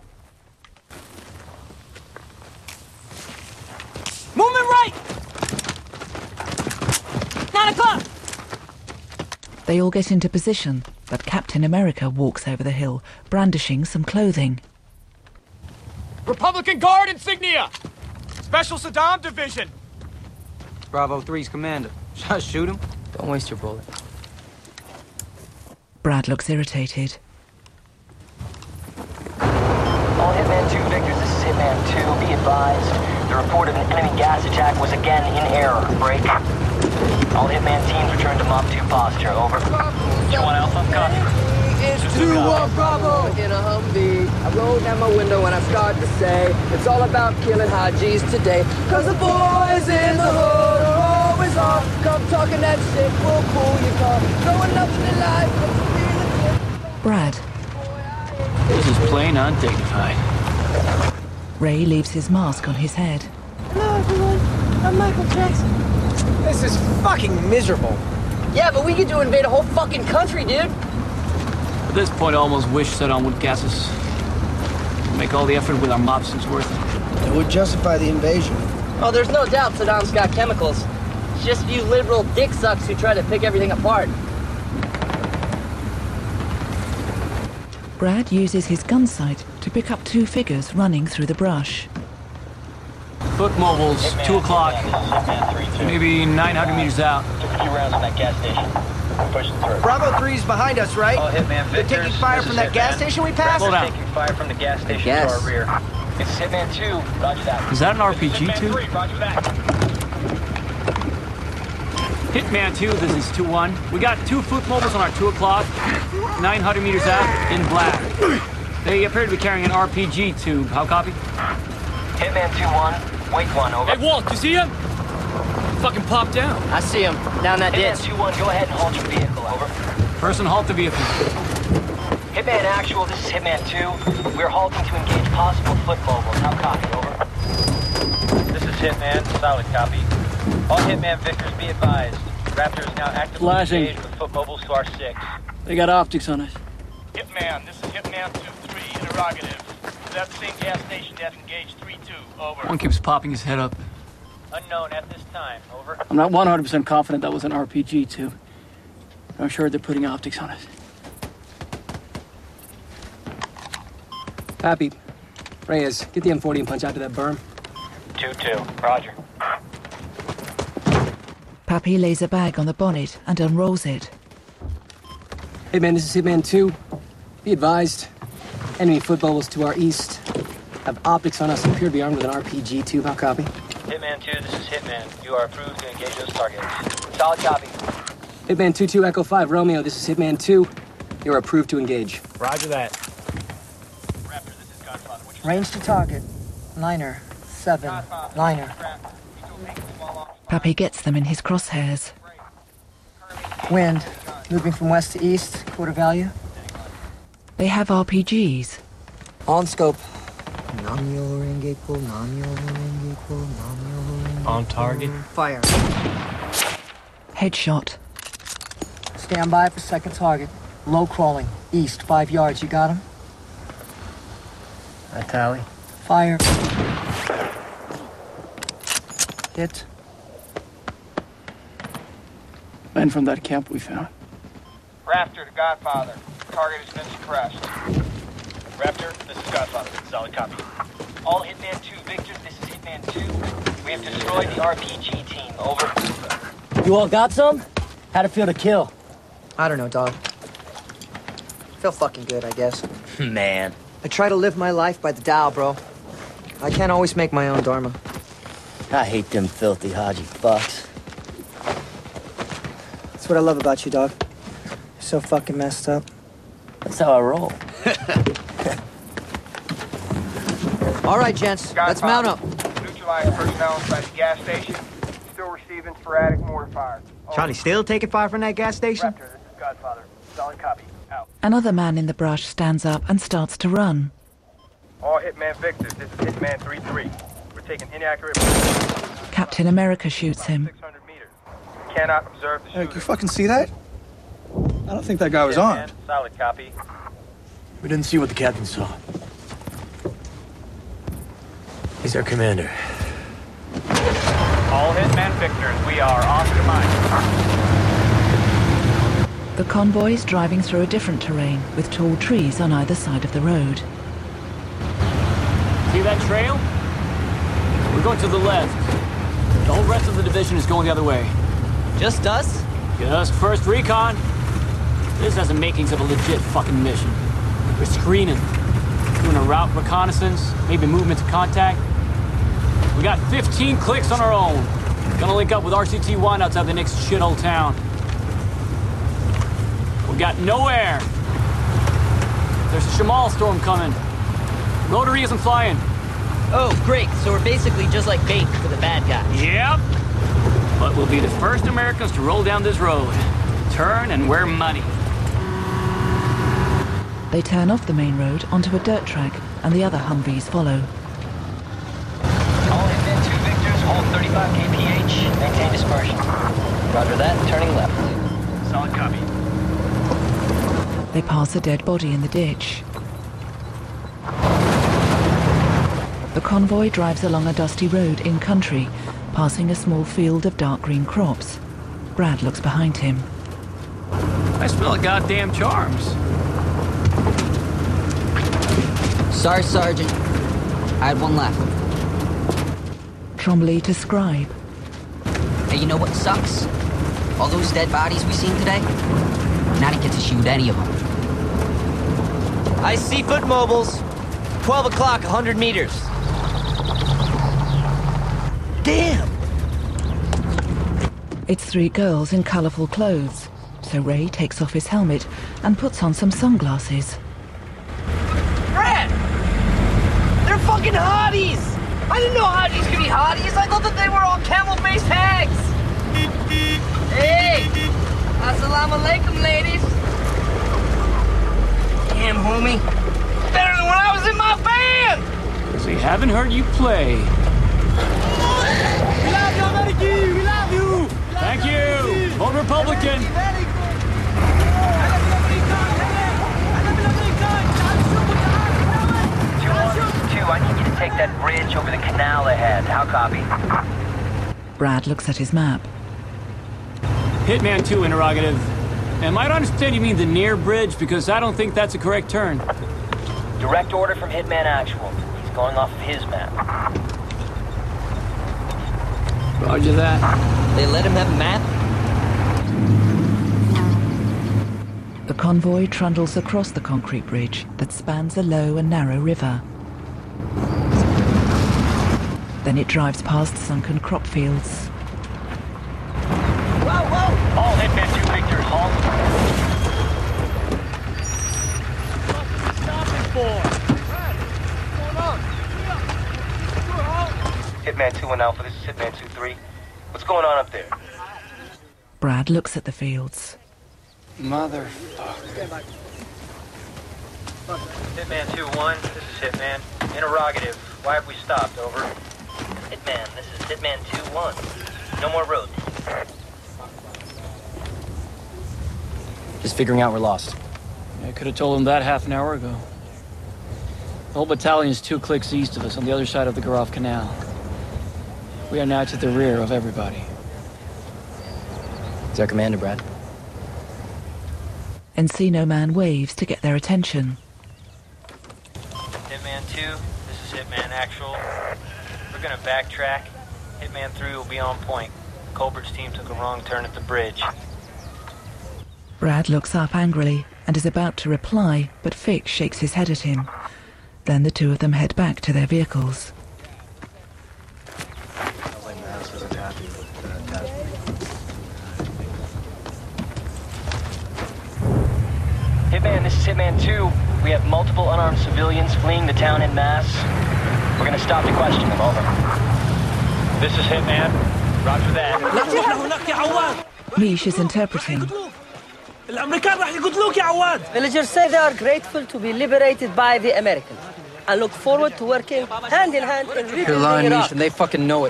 Movement right! Nine o'clock! They all get into position, but Captain America walks over the hill, brandishing some clothing. Republican Guard insignia! Special Saddam Division! Bravo three's commander. Should I shoot him? Don't waste your bullet. Brad looks irritated. All Hitman two Victors, this is Hitman two. Be advised, the report of an enemy gas attack was again in error. Break. All Hitman teams return to Mob two posture. Over. You want Alpha? Copy. It's two one Bravo in a Humvee. I rolled down my window and I started to say, it's all about killing Hajis today. Cause the boys in the hood are always on. Come talking that shit, we'll pull your car. Throwing nothing in life. Brad. This is plain undignified. Ray leaves his mask on his head. Hello everyone, I'm Michael Jackson. This is fucking miserable. Yeah, but we get to invade a whole fucking country, dude. At this point, I almost wish Saddam would gas us. Make all the effort with our mob suits worth it. It would justify the invasion. Oh, there's no doubt Saddam's got chemicals. It's just you liberal dick sucks who try to pick everything apart. Brad uses his gun sight to pick up two figures running through the brush. Foot mobiles, Hitman, two o'clock. Hitman three two. Maybe nine hundred meters out. Took a few rounds on that gas station. Pushing through. Bravo three's behind us, right? All Hitman They're Victors. taking fire This from is that gas Hitman. station we passed? Slow Bravo's down. taking fire from the gas station to Yes. our rear. This is Hitman two. Roger that. Is that an R P G Hitman too? three, Roger that. Hitman two, this is two one. We got two foot mobiles on our two o'clock, nine hundred meters out, in black. They appear to be carrying an R P G tube. How copy? Hitman two one. Wake one, over. Hey, Walt, you see him? fucking popped down. I see him. Down that Hitman ditch. two one, go ahead and halt your vehicle, over. Person, halt the vehicle. Hitman Actual, this is Hitman two. We're halting to engage possible foot mobiles. How copy, over? This is Hitman, solid copy. All Hitman Victors be advised. Raptor is now actively Flashing. engaged with foot mobiles to our six. They got optics on us. Hitman, this is Hitman two three, interrogative. Is that the same gas station that's engaged three two, over. One keeps popping his head up. Unknown at this time, over. I'm not one hundred percent confident that was an R P G, too. I'm sure they're putting optics on us. Pappy, Reyes, get the M forty and punch out to that berm. two two, roger. Pappy lays a bag on the bonnet and unrolls it. Hey man, this is Hitman two. Be advised, enemy foot bubbles to our east have optics on us and appear to be armed with an R P G tube. How copy? Hitman two, this is Hitman. You are approved to engage those targets. Solid copy. Hitman two two Echo five Romeo, this is Hitman two. You're approved to engage. Roger that. Range to target. Niner. Seven. Niner. Pappy gets them in his crosshairs. Wind. Moving from west to east. Quarter value. They have R P Gs. On scope. On target. Fire. Headshot. Stand by for second target. Low crawling. East. Five yards. You got him? I tally. Fire. Hit. Men from that camp we found. Raptor to Godfather. Target has been suppressed. Raptor, this is Godfather. Solid copy. All Hitman two Victors, this is Hitman two. We have destroyed the R P G team, over. You all got some? How'd it feel to kill? I don't know, dog. Feel fucking good, I guess. Man. I try to live my life by the Tao, bro. I can't always make my own dharma. I hate them filthy Haji fucks. That's what I love about you, dog. You're so fucking messed up. That's how I roll. All right, gents. Let's mount up. Neutralize personnel inside the gas station. Still receiving sporadic mortar fire. Charlie still taking fire from that gas station? Raptor, this is Godfather. Solid copy. Out. Another man in the brush stands up and starts to run. All Hitman Victors, this is Hitman three three. We're taking inaccurate... Captain America shoots him. six hundred meters. Cannot observe the Hey, shooter. you fucking see that? I don't think that guy was Hitman, armed. solid copy. We didn't see what the captain saw. He's our commander. All Hitman Victors, we are on to mine. The convoy's driving through a different terrain with tall trees on either side of the road. See that trail? We're going to the left. The whole rest of the division is going the other way. Just us? Just first recon. This has the makings of a legit fucking mission. We're screening, doing a route reconnaissance, maybe movement to contact. We got fifteen clicks on our own. Gonna link up with R C T one outside the next shithole town. We got no air. There's a Shamal storm coming. Rotary isn't flying. Oh, great. So we're basically just like bait for the bad guys. Yep. But we'll be the first Americans to roll down this road. Turn and we're money. They turn off the main road onto a dirt track, and the other Humvees follow. All Hitman two Victors, hold thirty-five K P H, maintain dispersion. Roger that, turning left. Solid copy. They pass a dead body in the ditch. The convoy drives along a dusty road in country, passing a small field of dark green crops. Brad looks behind him. I smell like goddamn charms. Sorry, Sergeant. I had one left. Trombley to Scribe. Hey, you know what sucks? All those dead bodies we seen today? Now didn't get to shoot any of them. I see foot mobiles. twelve o'clock, one hundred meters. Damn! It's three girls in colorful clothes, so Ray takes off his helmet and puts on some sunglasses. Brad! They're fucking hotties! I didn't know hotties could be hotties. I thought that they were all camel-faced hags. Hey! Assalamu alaikum, ladies. Damn, homie. Better than when I was in my band! Because we haven't heard you play. We love you, American! We love you! Thank you! Vote Republican! I need you to take that bridge over the canal ahead. How copy? Brad looks at his map. Hitman two interrogative. Am I to understand you mean the near bridge? Because I don't think that's a correct turn. Direct order from Hitman Actual. He's going off of his map. Roger that. They let him have a map? The convoy trundles across the concrete bridge that spans a low and narrow river. Then it drives past sunken crop fields. Whoa, whoa! All Hitman two Victor, halt. Hitman two and Alpha, this is Hitman two three. What's going on up there? Brad looks at the fields. Motherfucker. Hitman two one, this is Hitman. Interrogative. Why have we stopped? Over. Hitman, this is Hitman two one. No more road. Just figuring out we're lost. I could have told him that half an hour ago. The whole battalion is two clicks east of us on the other side of the Garaf Canal. We are now to the rear of everybody. It's our commander, Brad. Encino Man waves to get their attention. Hitman two, this is Hitman Actual. We're gonna backtrack. Hitman three will be on point. Colbert's team took a wrong turn at the bridge. Brad looks up angrily and is about to reply, but Fix shakes his head at him. Then the two of them head back to their vehicles. Hitman, this is Hitman two. We have multiple unarmed civilians fleeing the town en masse. We're gonna stop to question them, over. This is Hitman. Roger that. Mish is interpreting. Villagers say they are grateful to be liberated by the Americans and look forward to working hand in hand in rebuilding You're lying, Iraq. Mish, and they fucking know it.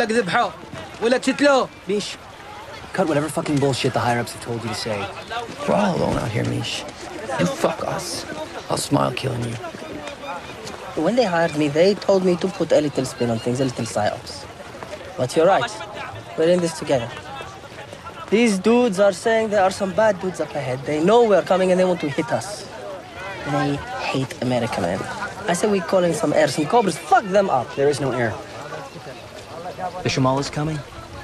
Mish, cut whatever fucking bullshit the higher-ups have told you to say. We're all alone out here, Mish. You fuck us. I'll smile killing you. When they hired me, they told me to put a little spin on things, a little psyops. But you're right. We're in this together. These dudes are saying there are some bad dudes up ahead. They know we're coming and they want to hit us. They hate America, man. I say we call in some air, some cobras. Fuck them up. There is no air. The Shamal is coming.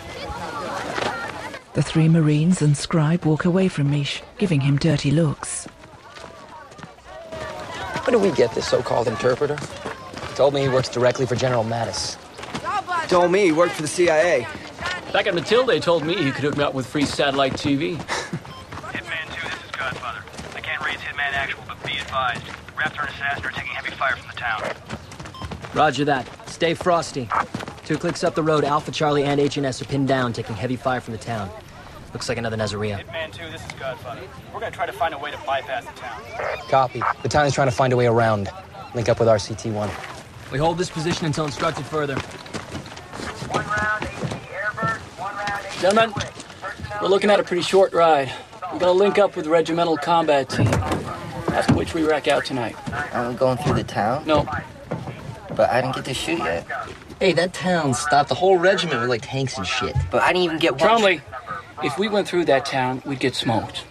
The three Marines and Scribe walk away from Mish, giving him dirty looks. Where do we get this so-called interpreter? He told me he works directly for General Mattis. Told me he worked for the C I A. Back at Matilde, told me he could hook me up with free satellite T V. Hitman two, this is Godfather. I can't raise Hitman Actual, but be advised. The Raptor and Assassin are taking heavy fire from the town. Roger that. Stay frosty. Two clicks up the road, Alpha, Charlie, and H and S are pinned down, taking heavy fire from the town. Looks like another Nazaria. Hitman two, this is Godfather. We're gonna try to find a way to bypass the town. Copy. The town is trying to find a way around. Link up with R C T one. We hold this position until instructed further. One round, A T Airbird, one round, A T Gentlemen, we're looking at a pretty short ride. We're gonna link up with the regimental combat team, after which we wreck out tonight. Are we going through the town? No. But I didn't get to shoot yet. Hey, that town stopped the whole regiment with like tanks and shit. But I didn't even get one. Trombley, if we went through that town, we'd get smoked.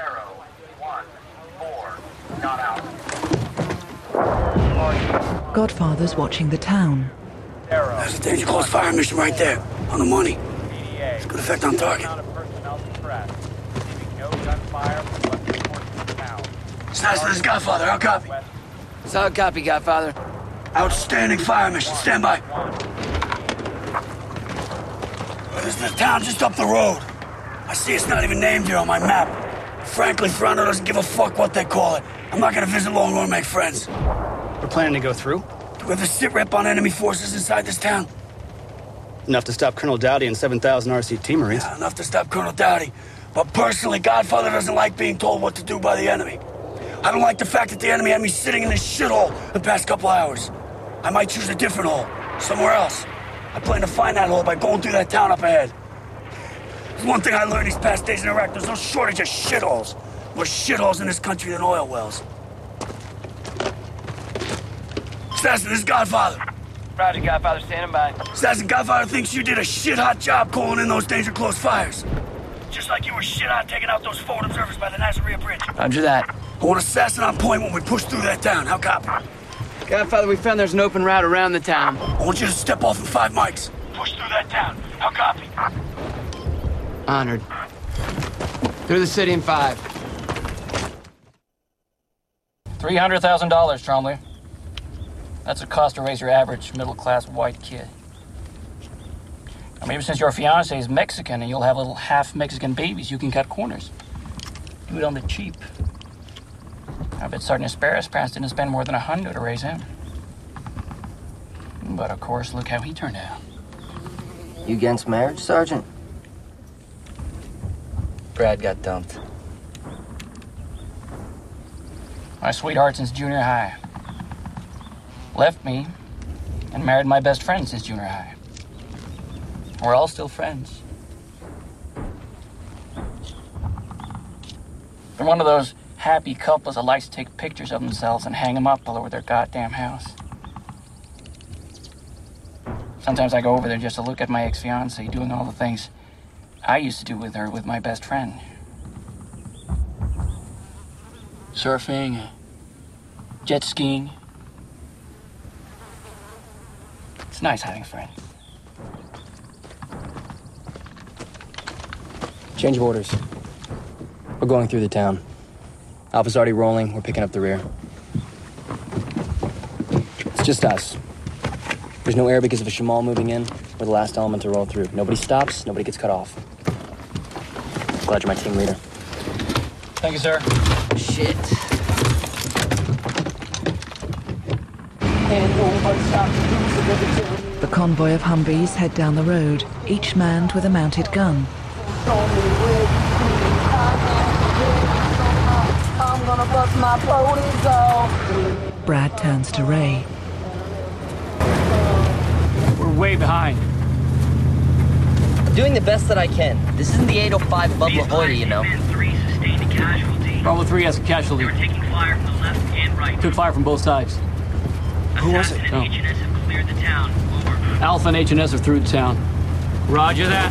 Godfather's watching the town. That's a danger close fire mission right there. On the money. It's good effect on target. Assassin, this is Godfather. How copy? Solid copy, Godfather. Outstanding fire mission. Stand by. This is the town just up the road. I see it's not even named here on my map. Frankly, Frano doesn't give a fuck what they call it. I'm not gonna visit long or make friends. We're planning to go through? Do we have a sit rep on enemy forces inside this town? Enough to stop Colonel Dowdy and seven thousand R C T Marines. Yeah, enough to stop Colonel Dowdy. But personally, Godfather doesn't like being told what to do by the enemy. I don't like the fact that the enemy had me sitting in this shithole the past couple hours. I might choose a different hole, somewhere else. I plan to find that hole by going through that town up ahead. There's one thing I learned these past days in Iraq, there's no shortage of shitholes. More shitholes in this country than oil wells. Assassin, this is Godfather. Roger, Godfather, standing by. Assassin, Godfather thinks you did a shit-hot job calling in those danger close fires. Just like you were shit-hot taking out those forward observers by the Nasiriyah Bridge. Roger that. I want Assassin on point when we push through that town. How copy? Godfather, we found there's an open route around the town. I want you to step off in five mics. Push through that town. How copy? Honored. Through the city in five. three hundred thousand dollars, Trombley. That's a cost to raise your average middle-class white kid. Now, maybe since your fiancé is Mexican and you'll have little half-Mexican babies, you can cut corners. Do it on the cheap. I bet Sergeant Asparas parents didn't spend more than a hundred to raise him. But of course, look how he turned out. You against marriage, Sergeant? Brad got dumped. My sweetheart since junior high. Left me and married my best friend since junior high. We're all still friends. They're one of those happy couples that likes to take pictures of themselves and hang them up all over their goddamn house. Sometimes I go over there just to look at my ex-fiancée doing all the things I used to do with her with my best friend. Surfing, jet skiing. It's nice having a friend. Change of orders. We're going through the town. Alpha's already rolling. We're picking up the rear. It's just us. There's no air because of a Shamal moving in. We're the last element to roll through. Nobody stops, nobody gets cut off. Glad you're my team leader. Thank you, sir. Shit. The convoy of Humvees head down the road, each manned with a mounted gun. I'm gonna bust my ponies off. Brad turns to Ray. We're way behind. I'm doing the best that I can. This isn't the eight oh five Bubba Hoyta, you know. Bravo three has a casualty. Taking fire from the left and right. Took fire from both sides. Who was it? Oh. H and S have cleared the town. Over. Alpha and H and S are through the town. Roger that.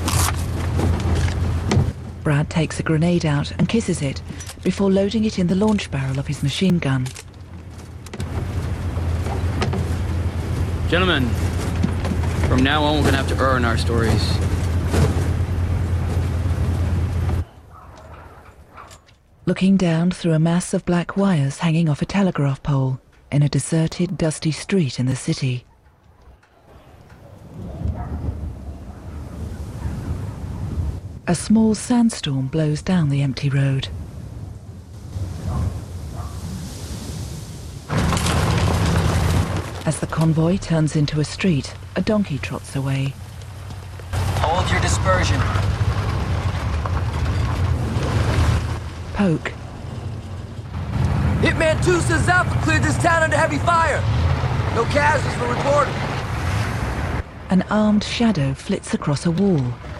Brad takes a grenade out and kisses it before loading it in the launch barrel of his machine gun. Gentlemen, from now on we're gonna have to earn our stories. Looking down through a mass of black wires hanging off a telegraph pole in a deserted, dusty street in the city. A small sandstorm blows down the empty road. As the convoy turns into a street, a donkey trots away. Hold your dispersion. Poke. Hitman two says Alpha cleared this town under heavy fire. No casualties were reported. An armed shadow flits across a wall.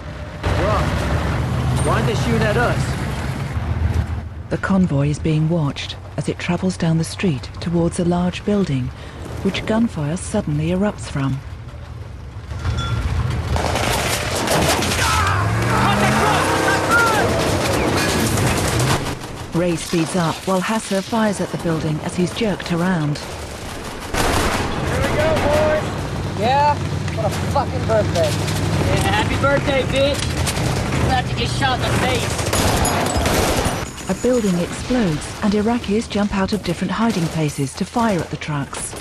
Why aren't they shooting at us? The convoy is being watched as it travels down the street towards a large building, which gunfire suddenly erupts from. Ray speeds up while Hasser fires at the building as he's jerked around. Here we go, boys. Yeah? What a fucking birthday. Yeah, happy birthday, bitch. About to get shot in the face. A building explodes and Iraqis jump out of different hiding places to fire at the trucks.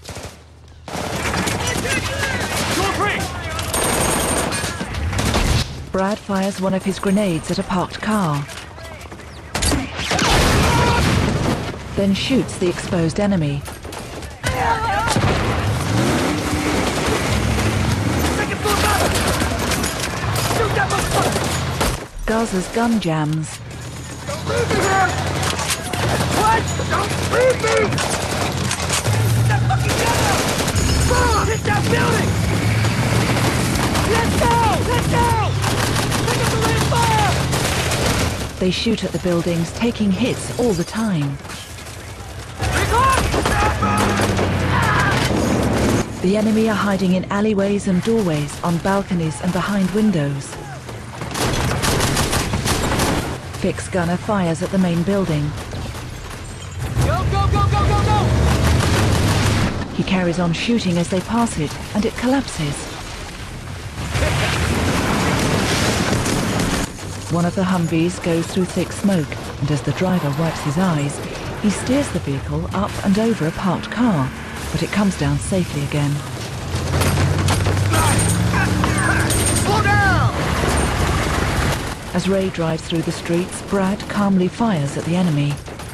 Brad fires one of his grenades at a parked car, then shoots the exposed enemy. Gaza's gun jams. What? Don't leave me! That fucking gun! Fuck! Hit that building! Let's go! Let's go! Pick up the red fire! They shoot at the buildings, taking hits all the time. The enemy are hiding in alleyways and doorways, on balconies and behind windows. Fick's gunner fires at the main building. Go, go, go, go, go, go! He carries on shooting as they pass it, and it collapses. One of the Humvees goes through thick smoke, and as the driver wipes his eyes, he steers the vehicle up and over a parked car, but it comes down safely again. Slow down! As Ray drives through the streets, Brad calmly fires at the enemy.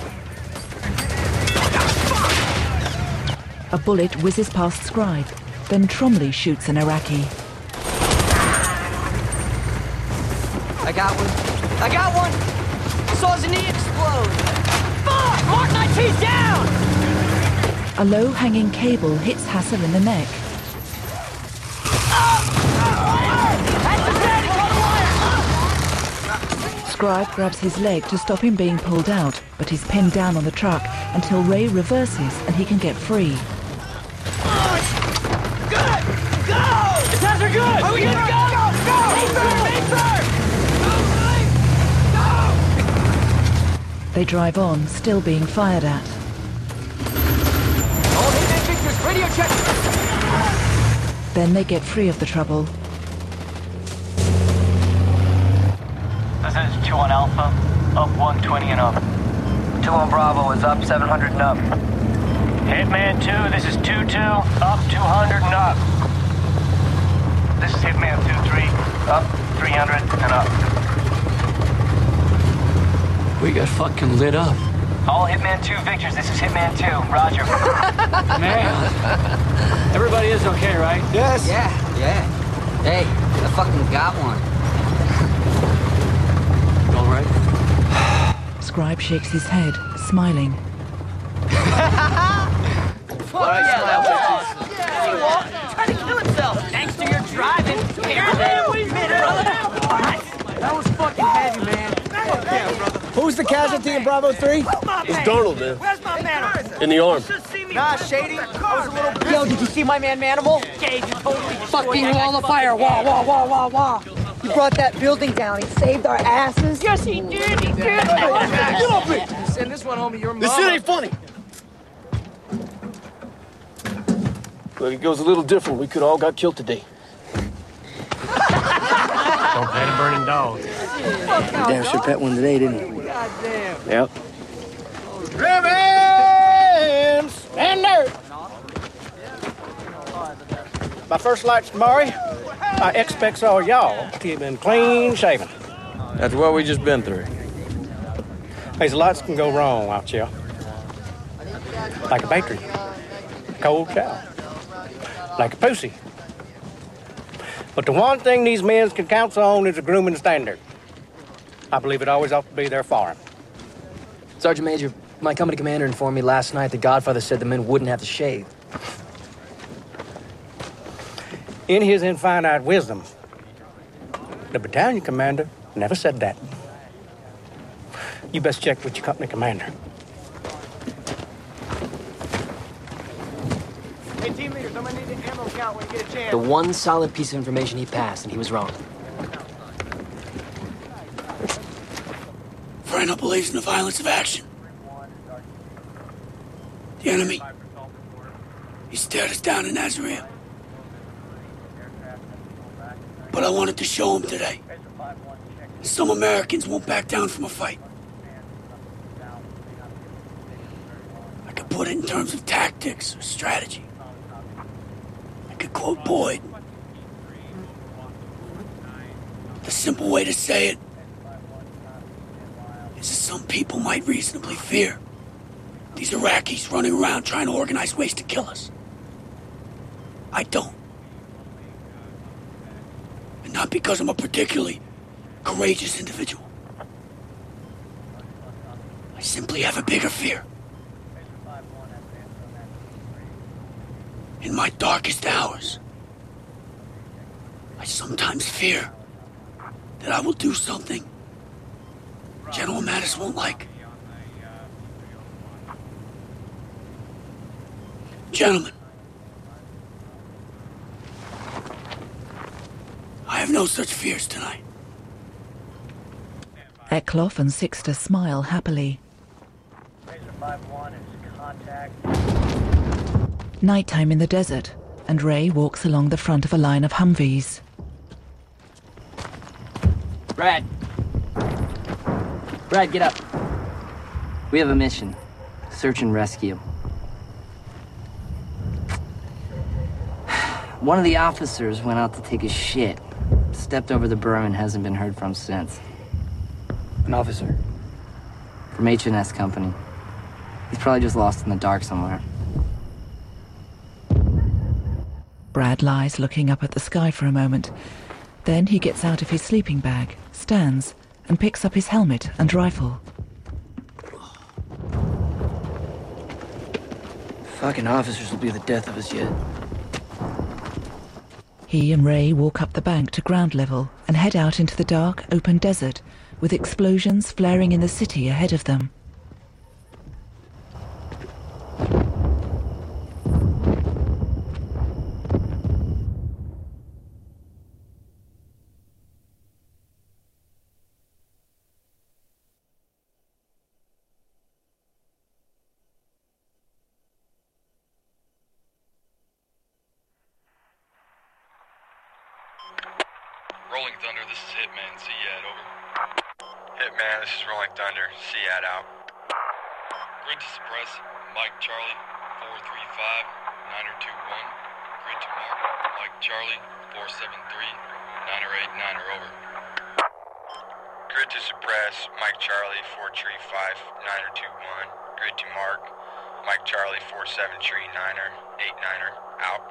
A bullet whizzes past Scribe, then Tromley shoots an Iraqi. I got one. I got one! Saw his knee explode! Fuck! Mark nineteen down! A low-hanging cable hits Hassan in the neck. Scribe grabs his leg to stop him being pulled out, but he's pinned down on the truck until Ray reverses and he can get free. Good! Go! The tests are good! Are we good to go? Go! Go! Main first! They drive on, still being fired at. All Hitman Victor's radio check! Then they get free of the trouble. This is two on Alpha, up one twenty and up. two on Bravo is up seven hundred and up. Hitman two, this is two two, up two hundred and up. This is Hitman two three, up three hundred and up. We got fucking lit up. All Hitman two Victors, this is Hitman two, roger. Man, everybody is okay, right? Yes. Yeah, yeah. Hey, I fucking got one. All right? Scribe shakes his head, smiling. Fuck yeah, that was awesome. Yeah, he walked, trying to kill himself. Thanks to your driving. Here, we made it, brother. That was fucking heavy, man. Fuck yeah, brother. Who's the casualty in Bravo three? It's Donald, man. Where's my man? In the arm. Nah, Shady. I was a little busy. Yo, did you see my man Manimal? Gage totally fucking wall of fire. Wah, wah, wah, wah, wah. He brought that building down. He saved our asses. Yes, he did. He did. Get off me! Send this one home to your mom. This shit ain't funny. But it goes a little different. We could all got killed today. Don't pet a burning dog. Damn sure pet one today, didn't he? Goddamn. Yep. Ribbons! Stand there! My first light's tomorrow. I expect all y'all to keep been clean shaven. That's what we just been through. There's lots can go wrong out here. Like a bakery, cold cow, like a pussy. But the one thing these men can count on is a grooming standard. I believe it always ought to be there for him. Sergeant Major, my company commander informed me last night that Godfather said the men wouldn't have to shave. In his infinite wisdom, the battalion commander never said that. You best check with your company commander. Hey, team leaders, I'm gonna need the ammo count when you get a chance. The one solid piece of information he passed, and he was wrong. Fernando believes in the violence of action. The enemy, he stared us down in Nazareth. But I wanted to show him today. Some Americans won't back down from a fight. I could put it in terms of tactics or strategy. I could quote Boyd. The simple way to say it is that some people might reasonably fear these Iraqis running around trying to organize ways to kill us. I don't. And not because I'm a particularly courageous individual. I simply have a bigger fear. In my darkest hours, I sometimes fear that I will do something General Mattis won't like. Gentlemen, I have no such fears tonight. Eklof and Sixter smile happily. Nighttime in the desert, and Ray walks along the front of a line of Humvees. Brad. Brad, get up. We have a mission. Search and rescue. One of the officers went out to take a shit. Stepped over the berm and hasn't been heard from since. An officer? From H and S Company. He's probably just lost in the dark somewhere. Brad lies looking up at the sky for a moment. Then he gets out of his sleeping bag, stands, and picks up his helmet and rifle. Fucking officers will be the death of us yet. He and Ray walk up the bank to ground level and head out into the dark, open desert, with explosions flaring in the city ahead of them. Rolling Thunder, this is Hitman, C A D, over. Hitman, this is Rolling Thunder, C A D out. Grid to suppress, Mike Charlie, four three five, niner two one. Grid to mark, Mike Charlie, four seven three, niner eight niner, over. Grid to suppress, Mike Charlie, four three five, niner two one. Grid to mark, Mike Charlie, four seven three, niner eight niner, out.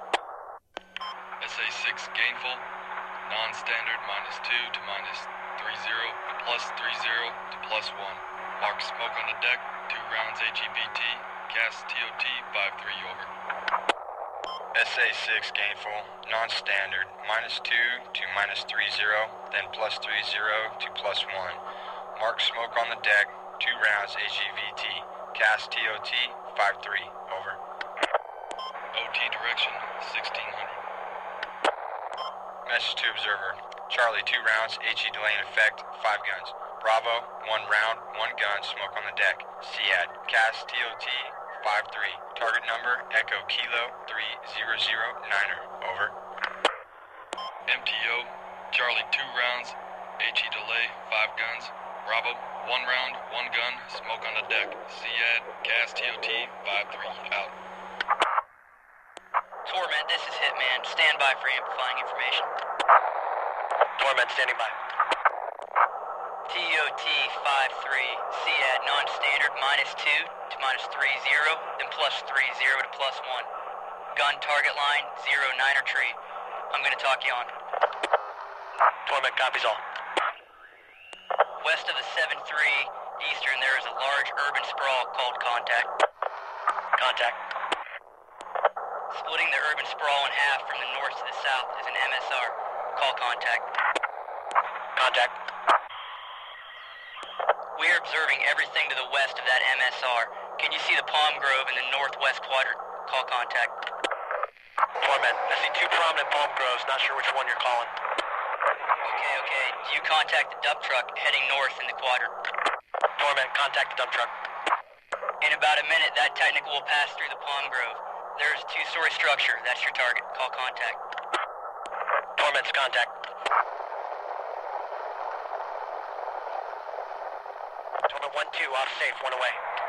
S A six gainful. Non-standard minus two to minus three zero, plus three zero to plus one. Mark smoke on the deck, two rounds H E B T, cast T O T, five three, over. S A six gainful, non-standard, minus two to minus three zero, then plus three zero to plus one. Mark smoke on the deck, two rounds H E V T, cast T O T, five three, over. O T direction, sixteen hundred. Message to observer. Charlie, two rounds, H E delay in effect, five guns. Bravo, one round, one gun, smoke on the deck. C A D, cast T O T, five three. Target number, Echo Kilo, three zero zero, niner, over. M T O, Charlie, two rounds, H E delay, five guns. Bravo, one round, one gun, smoke on the deck. C A D, cast T O T, five three, out. Torment, this is Hitman. Stand by for amplifying information. Torment, standing by. T O T five three, C A D non-standard, minus two to minus three zero, then plus three zero to plus one. Gun target line, zero niner tree. I'm gonna talk you on. Torment, copies all. West of the seven three, eastern, there is a large urban sprawl called Contact. Contact. Splitting the urban sprawl in half from the north to the south is an M S R. Call Contact. Contact. We are observing everything to the west of that M S R. Can you see the palm grove in the northwest quadrant? Call Contact. Torment, I see two prominent palm groves. Not sure which one you're calling. Okay, okay. Do you contact the dump truck heading north in the quadrant? Torment, contact the dump truck. In about a minute, that technical will pass through the palm grove. There's a two-story structure. That's your target. Call Contact. Torment's contact. Torment one two, off safe, one away.